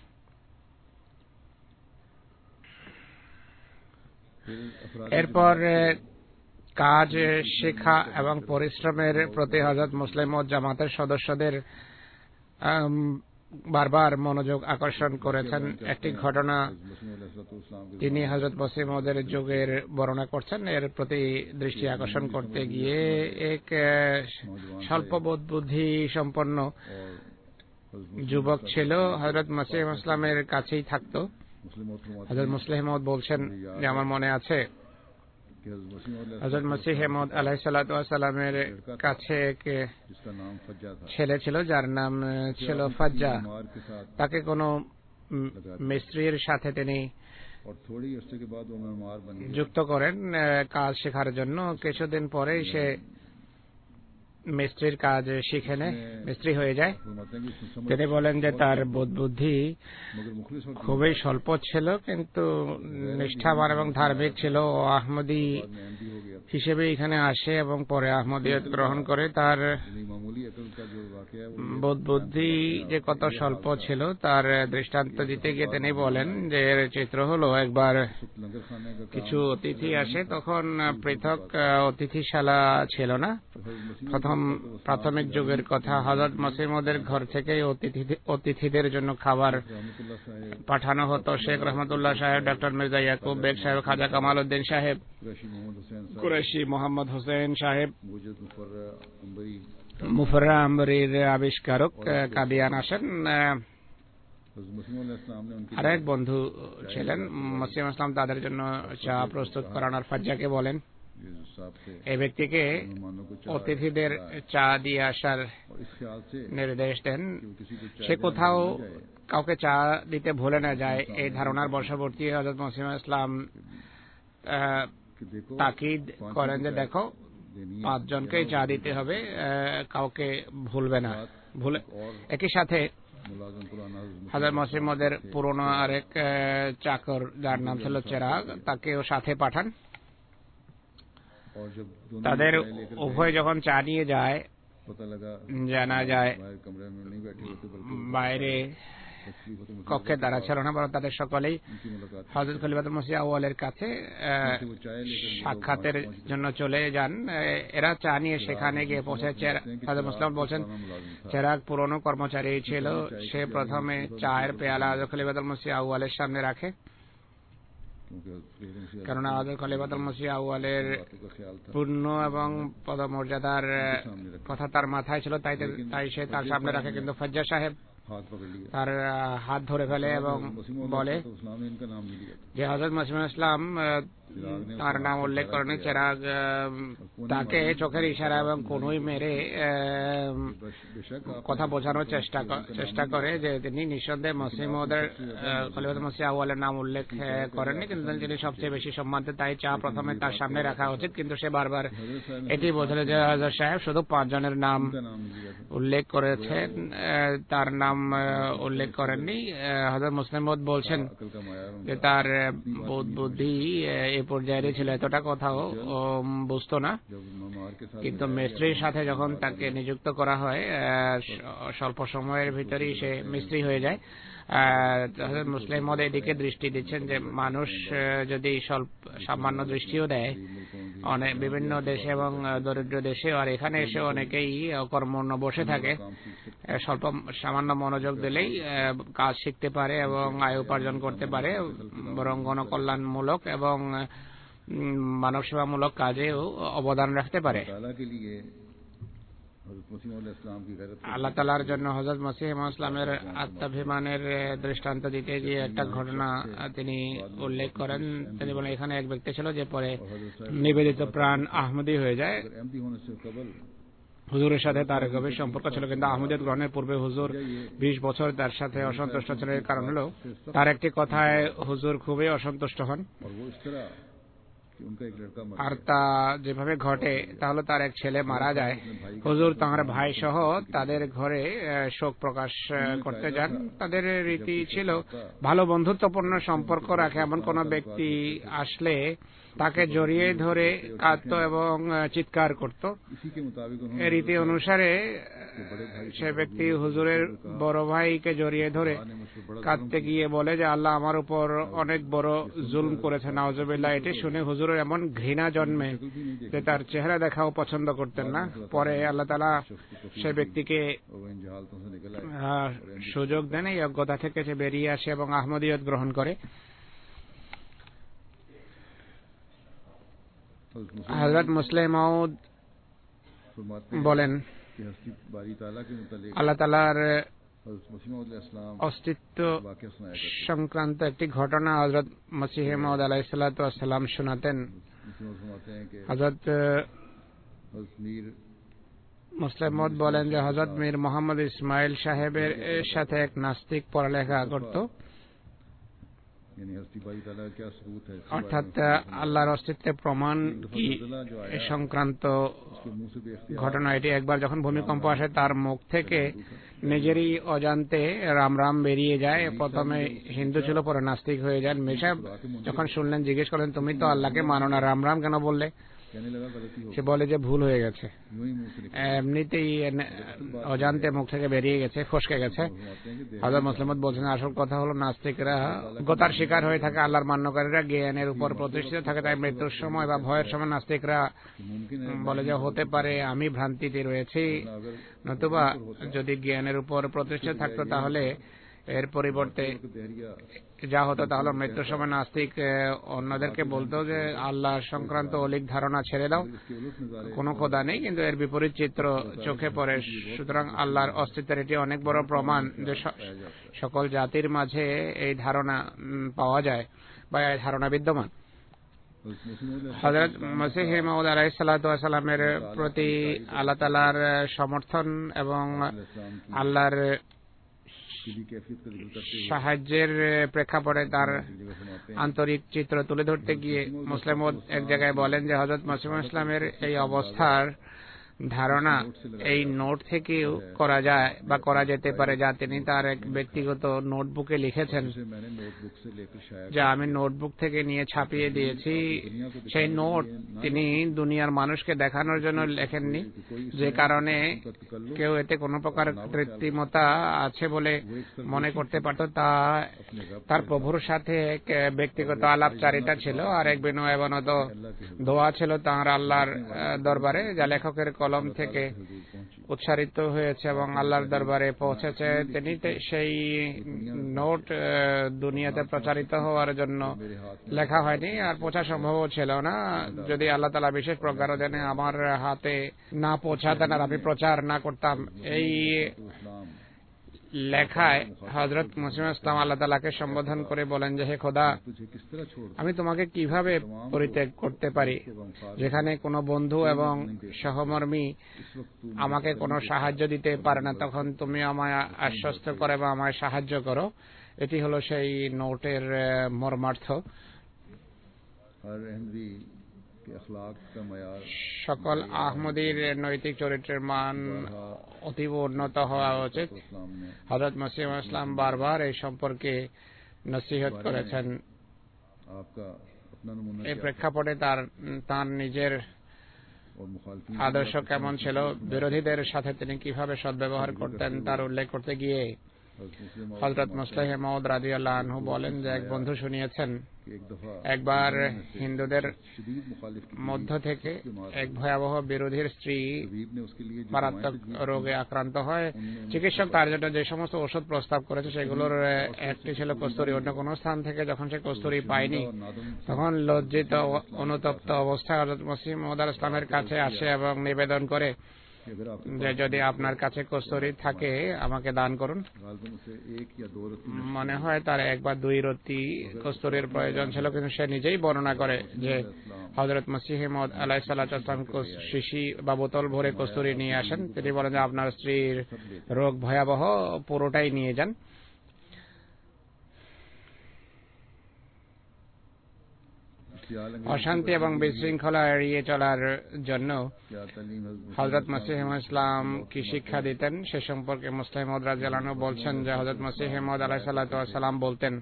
C: এরপর কাজ শেখা এবং পরিশ্রমের প্রতি হযরত মুসলিম মাউদ জামাতের সদস্যদের বারবার মনোযোগ আকর্ষণ করেছেন। একটি ঘটনা তিনি হযরত মসিহ মাউদের যুগের বর্ণনা করছেন, এর প্রতি দৃষ্টি আকর্ষণ করতে গিয়ে এক স্বল্প বুদ্ধি সম্পন্ন যুবক ছিল, হযরত মসিহ ইসলামের কাছেই থাকতো। হযরত মুসলিম মাউদ বলছেন যে আমার মনে আছে হযরত মসিহ মাউদ আলাইহিস সালাতু ওয়াস সালামের কাছে এক ছেলে ছিল যার নাম ছিল ফাজ্জা। তাকে কোনো মিস্ত্রির সাথে তিনি যুক্ত করেন কাজ শেখার জন্য। কিছুদিন পরেই সে মিস্ত্রির কাজ শিখে নেয়, মিস্ত্রি হয়ে যায়। তিনি বলেন যে তার বোধবুদ্ধি খুবই স্বল্প ছিল, কিন্তু নিষ্ঠাবান এবং ধার্মিক ছিল। ও আহমদী হিসেবে এখানে আসে এবং পরে আহমদিয়ত গ্রহণ করে। তার বোধবুদ্ধি যে কত স্বল্প ছিল তার দৃষ্টান্ত দিতে গিয়ে তিনি বলেন যে এর চিত্র হলো, একবার কিছু অতিথি আসে, তখন পৃথক অতিথিশালা ছিল না। প্রথম প্রাথমিক যুগের কথা, হযরত মসিহ মাউদের ঘর থেকে অতিথিদের জন্য খাবার পাঠানো হতো। শেখ রহমতুল্লাহ সাহেব, ডক্টর মির্জা ইয়াকুব বেগ সাহেব, খাজা কামাল উদ্দিন সাহেব, কুরাইশি মোহাম্মদ হোসেন সাহেব, মুফাররা আম্বরীর আবিষ্কারক কাদিয়ান আসেন। আরেক বন্ধু ছিলেন মসিহ ইসলাম, তাদের জন্য চা প্রস্তুত করানোর ফাজ্জাকে বলেন, এই ব্যক্তিকে অতিথিদের চা দিয়ে আসার নির্দেশ দেন, সে কোথাও কাউকে চা দিতে ভুলে না যায়। এই ধারণার বশবর্তী হযরত মসিহ ইসলাম তাকিদ করেন যে দেখো, পাঁচজনকেই চা দিতে হবে, কাউকে ভুলবে না। ভুলে একই সাথে হযরত মসিহ মাউদের পুরনো আরেক চাকর যার নাম ছিল চেরাগ, তাকেও সাথে পাঠান। তাদের উভয় যখন চা নিয়ে যায়, জানা যায় বাইরে কক্ষে দাঁড়া ছিল না, বরং তাদের সকলেই হযরত খলিফাতুল মসিহ আউয়ালের কাছে সাক্ষাতের জন্য চলে যান। এরা চা নিয়ে সেখানে গিয়ে পৌঁছেছে। হযরত মুসলিম বলছেন, চেরাগ পুরনো কর্মচারী ছিল, সে প্রথমে চায়ের পেয়ালা হযরত খলিফাতুল মসিহ আউয়ালের সামনে রাখে, কারণ হযরত খলিফাতুল মসিহ আউয়ালের পূর্ণ এবং পদমর্যাদার কথা তার মাথায় ছিল, তাই তাই সে তার সামনে রাখে। কিন্তু ফজ্জা সাহেব তার হাত ধরে ফেলে এবং বলে যে হযরত মসিহুল ইসলাম তার নাম উল্লেখ করেন। চেরাগ তাকে চোখের ইশারা এবং কোনই মেরে কথা বোঝানোর চেষ্টা চেষ্টা করে যে তিনি নিঃসন্দেহে মসিহ মওদের খলিফাতুল মসিহ আউয়ালের নাম উল্লেখ করেননি, কিন্তু তিনি সবচেয়ে বেশি সম্মানিত, তাই চা প্রথমে তার সামনে রাখা উচিত। কিন্তু সে বারবার এটি বোঝালে যে হযরত সাহেব শুধু পাঁচজনের নাম উল্লেখ করেছেন, তার নাম উল্লেখ করেননি। হযরত মুসলিম মওদ বলছেন যে তার বোধ বুদ্ধি এই পর্যায়ে ছিল, এতটা কথাও বুঝতো না। কিন্তু মিস্ত্রির সাথে যখন তাকে নিযুক্ত করা হয়, স্বল্প সময়ের ভিতরেই সে মিস্ত্রি হয়ে যায়। হযরত মুসলিম মওদ এদিকে দৃষ্টি দিচ্ছেন যে মানুষ যদি স্বল্প সামান্য দৃষ্টিও দেয় অনেক বিভিন্ন দেশে এবং দরিদ্র দেশে, আর এখানে এসে অনেকেই কর্মণ্য বসে থাকে, স্বল্প সামান্য মনোযোগ দিলেই কাজ শিখতে পারে এবং আয় উপার্জন করতে পারে, বরং গণকল্যাণমূলক এবং মানব সেবামূলক কাজেও অবদান রাখতে পারে। আল্লাহ তাআলার জন্য হযরত মসিহ মাউদ ইসলামের আত্মাভিমানের দৃষ্টান্ত দিতে গিয়ে একটা ঘটনা তিনি উল্লেখ করেন। তিনি বলেন, এখানে এক ব্যক্তি ছিল যে পরে নিবেদিত প্রাণ আহমদী হয়ে যায়। হুজুরের সাথে তার গভীর সম্পর্ক ছিল, কিন্তু আহমদিয়ত গ্রহণের পূর্বে হুজুর বিশ বছর তার সাথে অসন্তুষ্ট ছিলেন। এর কারণ হলো তার একটি কথায় হুজুর খুবই অসন্তুষ্ট হন, আর তা যেভাবে ঘটে তাহলে তার এক ছেলে মারা যায়। হুজুর তাঁর ভাই সহ তাদের ঘরে শোক প্রকাশ করতে যান। তাদের রীতি ছিল ভালো বন্ধুত্বপূর্ণ সম্পর্ক রাখে এমন কোন ব্যক্তি আসলে তাকে জড়িয়ে ধরে কাঁদত এবং চিৎকার করত। এই রীতি অনুসারে সে ব্যক্তি হুজুরের বড় ভাইকে জড়িয়ে ধরে কাঁদতে গিয়ে বলে যে আল্লাহ আমার উপর অনেক বড় জুলম করেছে, নাউজুবিল্লাহ। এটি শুনে হুজুরের এমন ঘৃণা জন্মে যে তার চেহারা দেখাও পছন্দ করতেন না। পরে আল্লাহ তাআলা সে ব্যক্তিকে সুযোগ দেন, এই অজ্ঞতা থেকে সে বেরিয়ে আসে এবং আহমদিয়ত গ্রহণ করে। হযরত মুসলিম মাউদ বলেন, আল্লাহ তাআলার অস্তিত্ব সংক্রান্ত একটি ঘটনা হযরত মসিহ মাউদ আলাইহিস সালাতু ওয়াস সালাম শোনাতেন। হযরত মুসলিম মাউদ বলেন যে হযরত মীর মোহাম্মদ ইসমাইল সাহেবের সাথে এক নাস্তিক পড়ালেখা করত, অর্থাৎ আল্লাহর অস্তিত্বের প্রমাণ কি সংক্রান্ত ঘটনা এটি। একবার যখন ভূমিকম্প আসে তার মুখ থেকে নিজেরই অজান্তে রাম রাম বেরিয়ে যায়। প্রথমে হিন্দু ছিল, পরে নাস্তিক হয়ে যান। মীর সাহেব যখন শুনলেন জিজ্ঞেস করলেন, তুমি তো আল্লাহকে মানো না, রাম রাম কেন বললে? সে বলে যে ভুল হয়ে গেছে, এমনিতেই অজান্তে মুখ থেকে বেরিয়ে গেছে, ফসকে গেছে। হযরত মুসলিম মাউদ বলছেন, আসল কথা হলো নাস্তিকরা গোতার শিকার হয়ে থাকে, আল্লাহর মান্যকারীরা জ্ঞানের উপর প্রতিষ্ঠিত থাকে। তাই মৃত্যুর সময় বা ভয়ের সময় নাস্তিকরা বলে যে হতে পারে আমি ভ্রান্তিতে রয়েছি, নতুবা যদি জ্ঞানের উপর প্রতিষ্ঠিত থাকতো তাহলে এর পরিবর্তে যা হতো তাহলে মৃত্যুর সময় নাস্তিক অন্যদেরকে বলতো যে আল্লাহ সংক্রান্ত অলিক ধারণা ছেড়ে দাও, কোনো খোদা নেই, কিন্তু এর বিপরীত চিত্র চোখে পড়ে। সুতরাং আল্লাহর অস্তিত্বের এটি অনেক বড় প্রমাণ যে সকল জাতির মাঝে এই ধারণা পাওয়া যায় বা এই ধারণা বিদ্যমান। হযরত মসিহ মাউদ আলাইহিস সালাতু ওয়াস সালামের প্রতি আল্লাহ তাআলার সমর্থন এবং আল্লাহর সাহায্যের প্রেক্ষাপটে তার আন্তরিক চিত্র তুলে ধরতে গিয়ে মুসলিম মাউদ এক জায়গায় বলেন যে হযরত মসিহ ইসলামের এই অবস্থার ধারণা এই নোট থেকেও করা যায় বা করা যেতে পারে, যা তিনি তার এক ব্যক্তিগত নোটবুকে লিখেছেন, যা আমি নোটবুক থেকে নিয়ে ছাপিয়ে দিয়েছি। সেই নোট তিনি দুনিয়ার মানুষকে দেখানোর জন্য লেখেননি, যে কারণে কেউ এতে কোনো প্রকার কৃত্রিমতা আছে বলে মনে করতে পারত। তা তার প্রভুর সাথে এক ব্যক্তিগত আলাপচারিতা ছিল, আর এক বিনয়বনত দোয়া ছিল তাঁর আল্লাহর দরবারে, যা লেখকের কলম থেকে উচ্চারিত হয়েছে এবং আল্লাহর দরবারে পৌঁছেছে। তিনি সেই নোট দুনিয়াতে প্রচারিত হওয়ার জন্য লেখা হয়নি, আর পৌঁছা সম্ভব ছিল না। যদি আল্লাহ তাআলা বিশেষ প্রকার দেনে আমার হাতে না পৌঁছাতেন আর আমি প্রচার না করতাম, এই লেখায় হযরত মুসলিম ইসলাম আল্লাহ তাআলাকে সম্বোধন করে বলেন যে, হে খোদা, আমি তোমাকে কিভাবে পরিত্যাগ করতে পারি, যেখানে কোনো বন্ধু এবং সহমর্মী আমাকে কোনো সাহায্য দিতে পারে না, তখন তুমি আমায় আশ্বস্ত করো বা আমায় সাহায্য করো। এটি হলো সেই নোটের মর্মার্থ। সকল আহমদীর নৈতিক চরিত্রের মান অতীব উন্নত হওয়া উচিত। হযরত মুসলিম ইসলাম বারবার এই সম্পর্কে নসিহত করেছেন। এই প্রেক্ষাপটে তার তার নিজের আদর্শ কেমন ছিল, বিরোধীদের সাথে তিনি কিভাবে সদ্ব্যবহার করতেন, তার উল্লেখ করতে গিয়ে হযরত মুসলিহ মাউদ রাদিয়াল্লাহু আনহু বলেন যে, এক বন্ধু শুনিয়েছেন একবার হিন্দুদের মধ্য থেকে এক ভয়াবহ বিরোধীর স্ত্রী মারাত্মক রোগে আক্রান্ত হয়। চিকিৎসক তার জন্য যে সমস্ত ওষুধ প্রস্তাব করেছে সেগুলোর একটি ছিল কস্তুরী। অন্য কোনো স্থান থেকে যখন সে কস্তুরী পায়নি, তখন লজ্জিত অনুতপ্ত অবস্থায় হযরত মুসলিম মাউদ আলাইহিস সালামের কাছে আসে এবং নিবেদন করে যে, যদি আপনার কাছে কস্তুরী থাকে আমাকে দান করুন। মনে হয় তার এক বা দুই রতি কস্তুরীর প্রয়োজন ছিল, কিন্তু সে নিজেই বর্ণনা করে যে হযরত মসিহ মাউদ আলাইহিস সালাম শিশি বা বোতল ভরে কস্তুরী নিয়ে আসেন। তিনি বলেন যে, আপনার স্ত্রীর রোগ ভয়াবহ, পুরোটাই নিয়ে যান। অশান্তি এবং বিশৃঙ্খলা এড়িয়ে চলার জন্য হযরত মসিহ ইসলাম কি শিক্ষা দিতেন সে সম্পর্কে মুসলিম মাউদ রাদিয়াল্লাহু আনহু বলছেন যে, হযরত মসিহ মাউদ আলাইহিস সালাম বলতেন,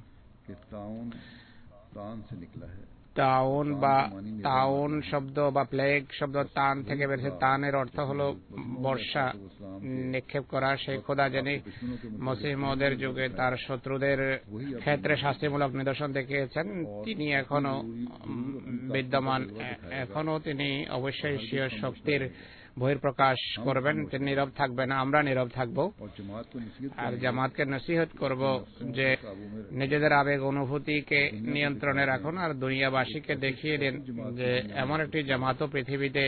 C: তাউন বা তাউন শব্দ বা প্লেগ শব্দ তান থেকে বেরিয়েছে। তানের অর্থ হলো বর্ষা নিক্ষেপ করা। সেই খোদা যিনি মসিহ মাউদের যুগে তার শত্রুদের ক্ষেত্রে শাস্তিমূলক নিদর্শন দেখিয়েছেন, তিনি এখনো বিদ্যমান। এখনো তিনি অবশ্যই স্বীয় শক্তির বহিঃপ্রকাশ করবেন, তিনি নীরব থাকবেন না, আমরা নীরব থাকব। আর জামাতকে নসিহত করব যে নিজেদের আবেগ অনুভূতিকে নিয়ন্ত্রণে রাখুন, আর দুনিয়াবাসীকে দেখিয়ে দিন যে এমন একটি জামাতও পৃথিবীতে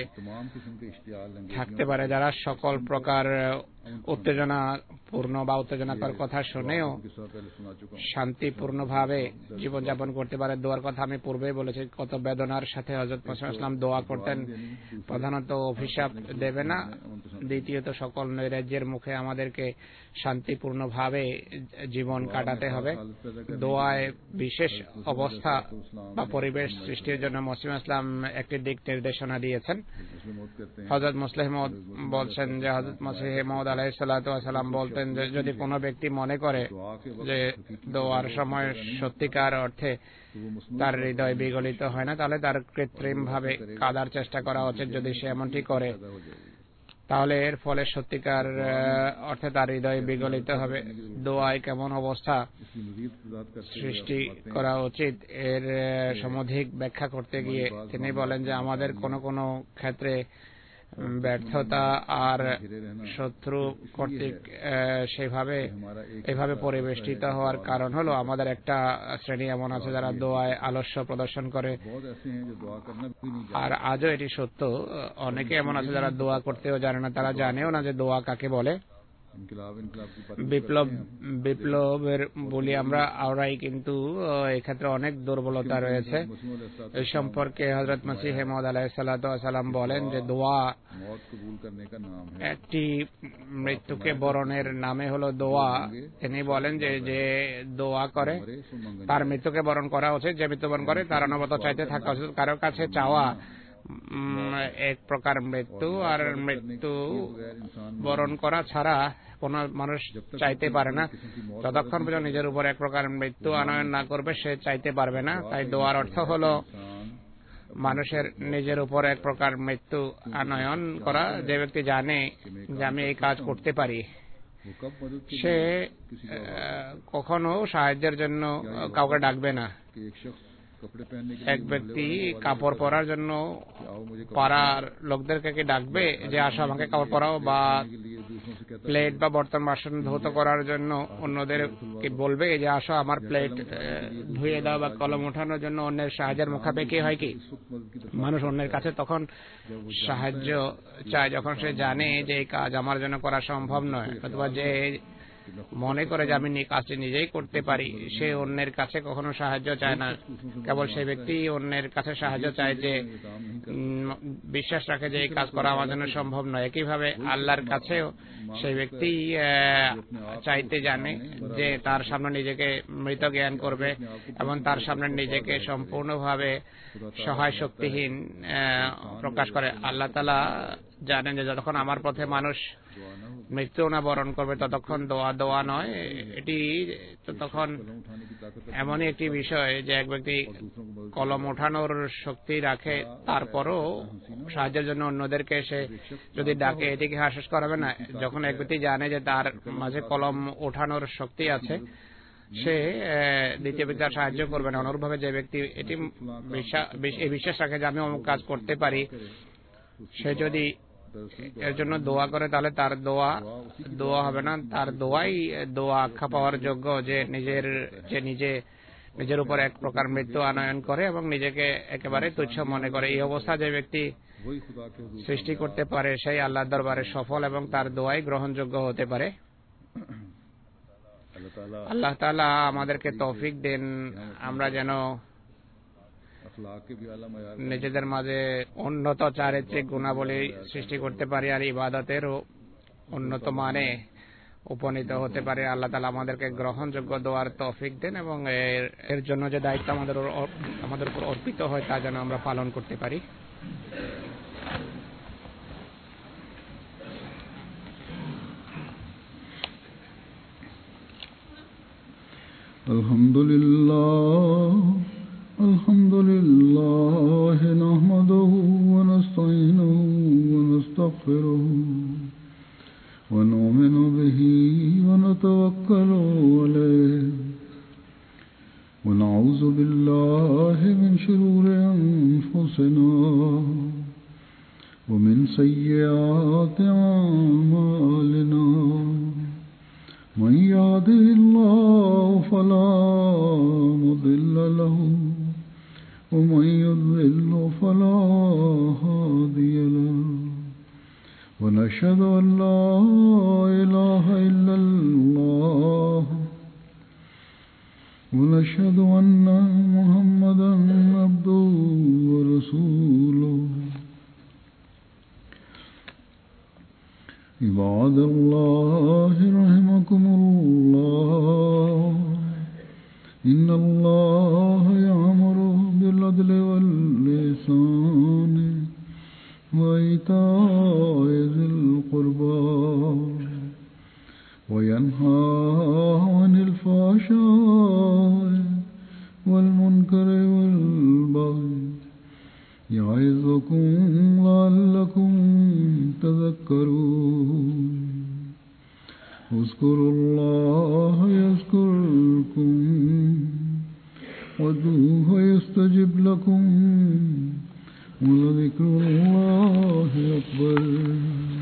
C: থাকতে পারে যারা সকল প্রকার উত্তেজনা পূর্ণ বা উত্তেজনাকর কথা শুনেও শান্তিপূর্ণভাবে জীবনযাপন করতে পারে। দোয়ার কথা আমি পূর্বেই বলেছি, কত বেদনার সাথে হযরত মুসলিম ইসলাম দোয়া করতেন। প্রধানত অভিশাপ দেবে না, দ্বিতীয়ত সকল নৈরাজ্যের মুখে আমাদেরকে শান্তিপূর্ণভাবে জীবন কাটাতে হবে। দোয়ায় বিশেষ অবস্থা বা পরিবেশ সৃষ্টির জন্য মুসলিম ইসলাম একটি দিক নির্দেশনা দিয়েছেন। হযরত মুসলিহ মাউদ বলছেন যে, হযরত মসিহ মাউদ আলাইহিস সালাম বলতেন যে, যদি কোনো ব্যক্তি মনে করে যে দোয়ার সময় সত্যিকার অর্থে তার হৃদয় বিগলিত হয় না, তাহলে তার কৃত্রিম ভাবে কাঁদার চেষ্টা করা উচিত। যদি সে এমনটি করে, তাহলে এর ফলে সত্যিকার অর্থে তার হৃদয় বিগলিত হবে। দোয়ায় কেমন অবস্থা সৃষ্টি করা উচিত এর সমধিক ব্যাখ্যা করতে গিয়ে তিনি বলেন যে, আমাদের কোনো কোনো ক্ষেত্রে ব্যর্থতা আর শত্রু কর্তৃক সেভাবে এভাবে পরিবেষ্টিত হওয়ার কারণ হলো আমাদের একটা শ্রেণী এমন আছে যারা দোয়ায় আলস্য প্রদর্শন করে। আর আজও এটি সত্য, অনেকে এমন আছে যারা দোয়া করতেও জানে না, তারা জানেও না যে দোয়া কাকে বলে। বিপ্লব বিপ্লবের বলি আমরা আওরাই, কিন্তু এক্ষেত্রে অনেক দুর্বলতা রয়েছে। এই সম্পর্কে হযরত মসিহ মাউদ আলাইহিস সালাম বলেন যে, দোয়া একটি মৃত্যুকে বরণের নামে হলো দোয়া। তিনি বলেন যে যে দোয়া করে তার মৃত্যুকে বরণ করা উচিত, যে মৃত্যুবরণ করে তার অনবরত চাইতে থাকা উচিত। কারো কাছে চাওয়া এক প্রকার মৃত্যু, আর মৃত্যু বরণ করা ছাড়া কোন মানুষ চাইতে পারে না। যতক্ষণ পর্যন্ত নিজের উপর এক প্রকার মৃত্যু আনয়ন না করবে সে চাইতে পারবে না। তাই দোয়ার অর্থ হলো মানুষের নিজের উপর এক প্রকার মৃত্যু আনয়ন করা। যে ব্যক্তি জানে যে আমি এই কাজ করতে পারি, সে কখনো সাহায্যের জন্য কাউকে ডাকবে না। এক ব্যক্তি কাপড় পরার জন্য পাড়ার লোকদেরকে কি ডাকবে যে আসো আমাকে কাপড় পরাও, বা প্লেট বা বর্তন বাসন ধৌত করার জন্য অন্যদের কি বলবে যে আসো আমার প্লেট ধুয়ে দাও, বা কলম ওঠানোর জন্য অন্যের সাহায্যের মুখাপেক্ষি হয় কি? মানুষ অন্যের কাছে তখন সাহায্য চায় যখন সে জানে যে এই কাজ আমার জন্য করা সম্ভব নয়, অথবা যে মনে করে যে আমি কাজটি নিজেই করতে পারি, সে অন্যের কাছে কখনো সাহায্য চায় না। কেবল সেই ব্যক্তি অন্যের কাছে সাহায্য চায় যে বিশ্বাস রাখে যে এই কাজ করা আমার জন্য সম্ভব নয়। একইভাবে আল্লাহর কাছেও সেই ব্যক্তি চাইতে জানে যে তার সামনে নিজেকে মৃত জ্ঞান করবে এবং তার সামনে নিজেকে সম্পূর্ণভাবে সহায় শক্তিহীন প্রকাশ করে। আল্লাহ তাআলা জানেন যে যতক্ষণ আমার পথে মানুষ মৃত্যু না বরণ করবে ততক্ষণ দোয়া দোয়া নয়। এটি তখন এমনই একটি বিষয় যে এক ব্যক্তি কলম ওঠানোর শক্তি রাখে, তারপরও সাহায্যের জন্য অন্যদেরকে সে যদি ডাকে এটিকে আশ্বাস করাবে না। যখন এক ব্যক্তি জানে যে তার মাঝে কলম ওঠানোর শক্তি আছে, সে দ্বিতীয় ব্যক্তির সাহায্য করবে না। অনুরূপভাবে যে ব্যক্তি এটি এই বিশ্বাস রাখে যে আমি অমুক কাজ করতে পারি, সে যদি এর জন্য দোয়া করে তাহলে তার দোয়া দোয়া হবে না, তার দোয়াই দোয়া আখ্যা পাওয়ার যোগ্য। যে নিজের যে নিজে নিজের উপর এক প্রকার মৃত্যু আনয়ন করে এবং নিজেকে একেবারে তুচ্ছ মনে করে, এই অবস্থা যে ব্যক্তি সৃষ্টি করতে পারে সেই আল্লাহর দরবারে সফল এবং তার দোয়াই গ্রহণযোগ্য হতে পারে। আল্লাহ তাআলা আমাদেরকে তৌফিক দেন আমরা যেন নিজেদের মাঝে উন্নত চারিত্রিক গুণাবলী সৃষ্টি করতে পারি আর ইবাদতের উন্নত মানে উপনীত হতে পারে। আল্লাহ তাআলা আমাদেরকে গ্রহণযোগ্য দোয়ার তৌফিক দেন এবং এর এর জন্য যে দায়িত্ব আমাদের আমাদের উপর অর্পিত হয় তা যেন আমরা পালন করতে পারি।
B: আলহামদুলিল্লাহ আলহামদুলিল্লাহ নাহমাদুহু ওয়া নাস্তাঈনুহু ওয়া নাস্তাগফিরুহু ওয়া নু'মিনু বিহি ওয়া নাতাওয়াক্কালু আলাইহি ওয়া নাউযু বিল্লাহি মিন শুরুরি আনফুসিনা ওয়া মিন সাইয়্যাতি আ'মালিনা من يهده الله فلا مضل له ومن يضلل فلا هادي له ونشهد أن لا إله إلا الله ونشهد أن محمدا عبده ورسوله عباد الله رحمكم الله إن الله يأمر بالعدل والإحسان وإيتاء ذي القربى وينهى عن الفحشاء والمنكر والبغي يعظكم لعلكم تذكرون اذكروا الله يذكركم وادعوه يستجب لكم ولذكر الله أكبر.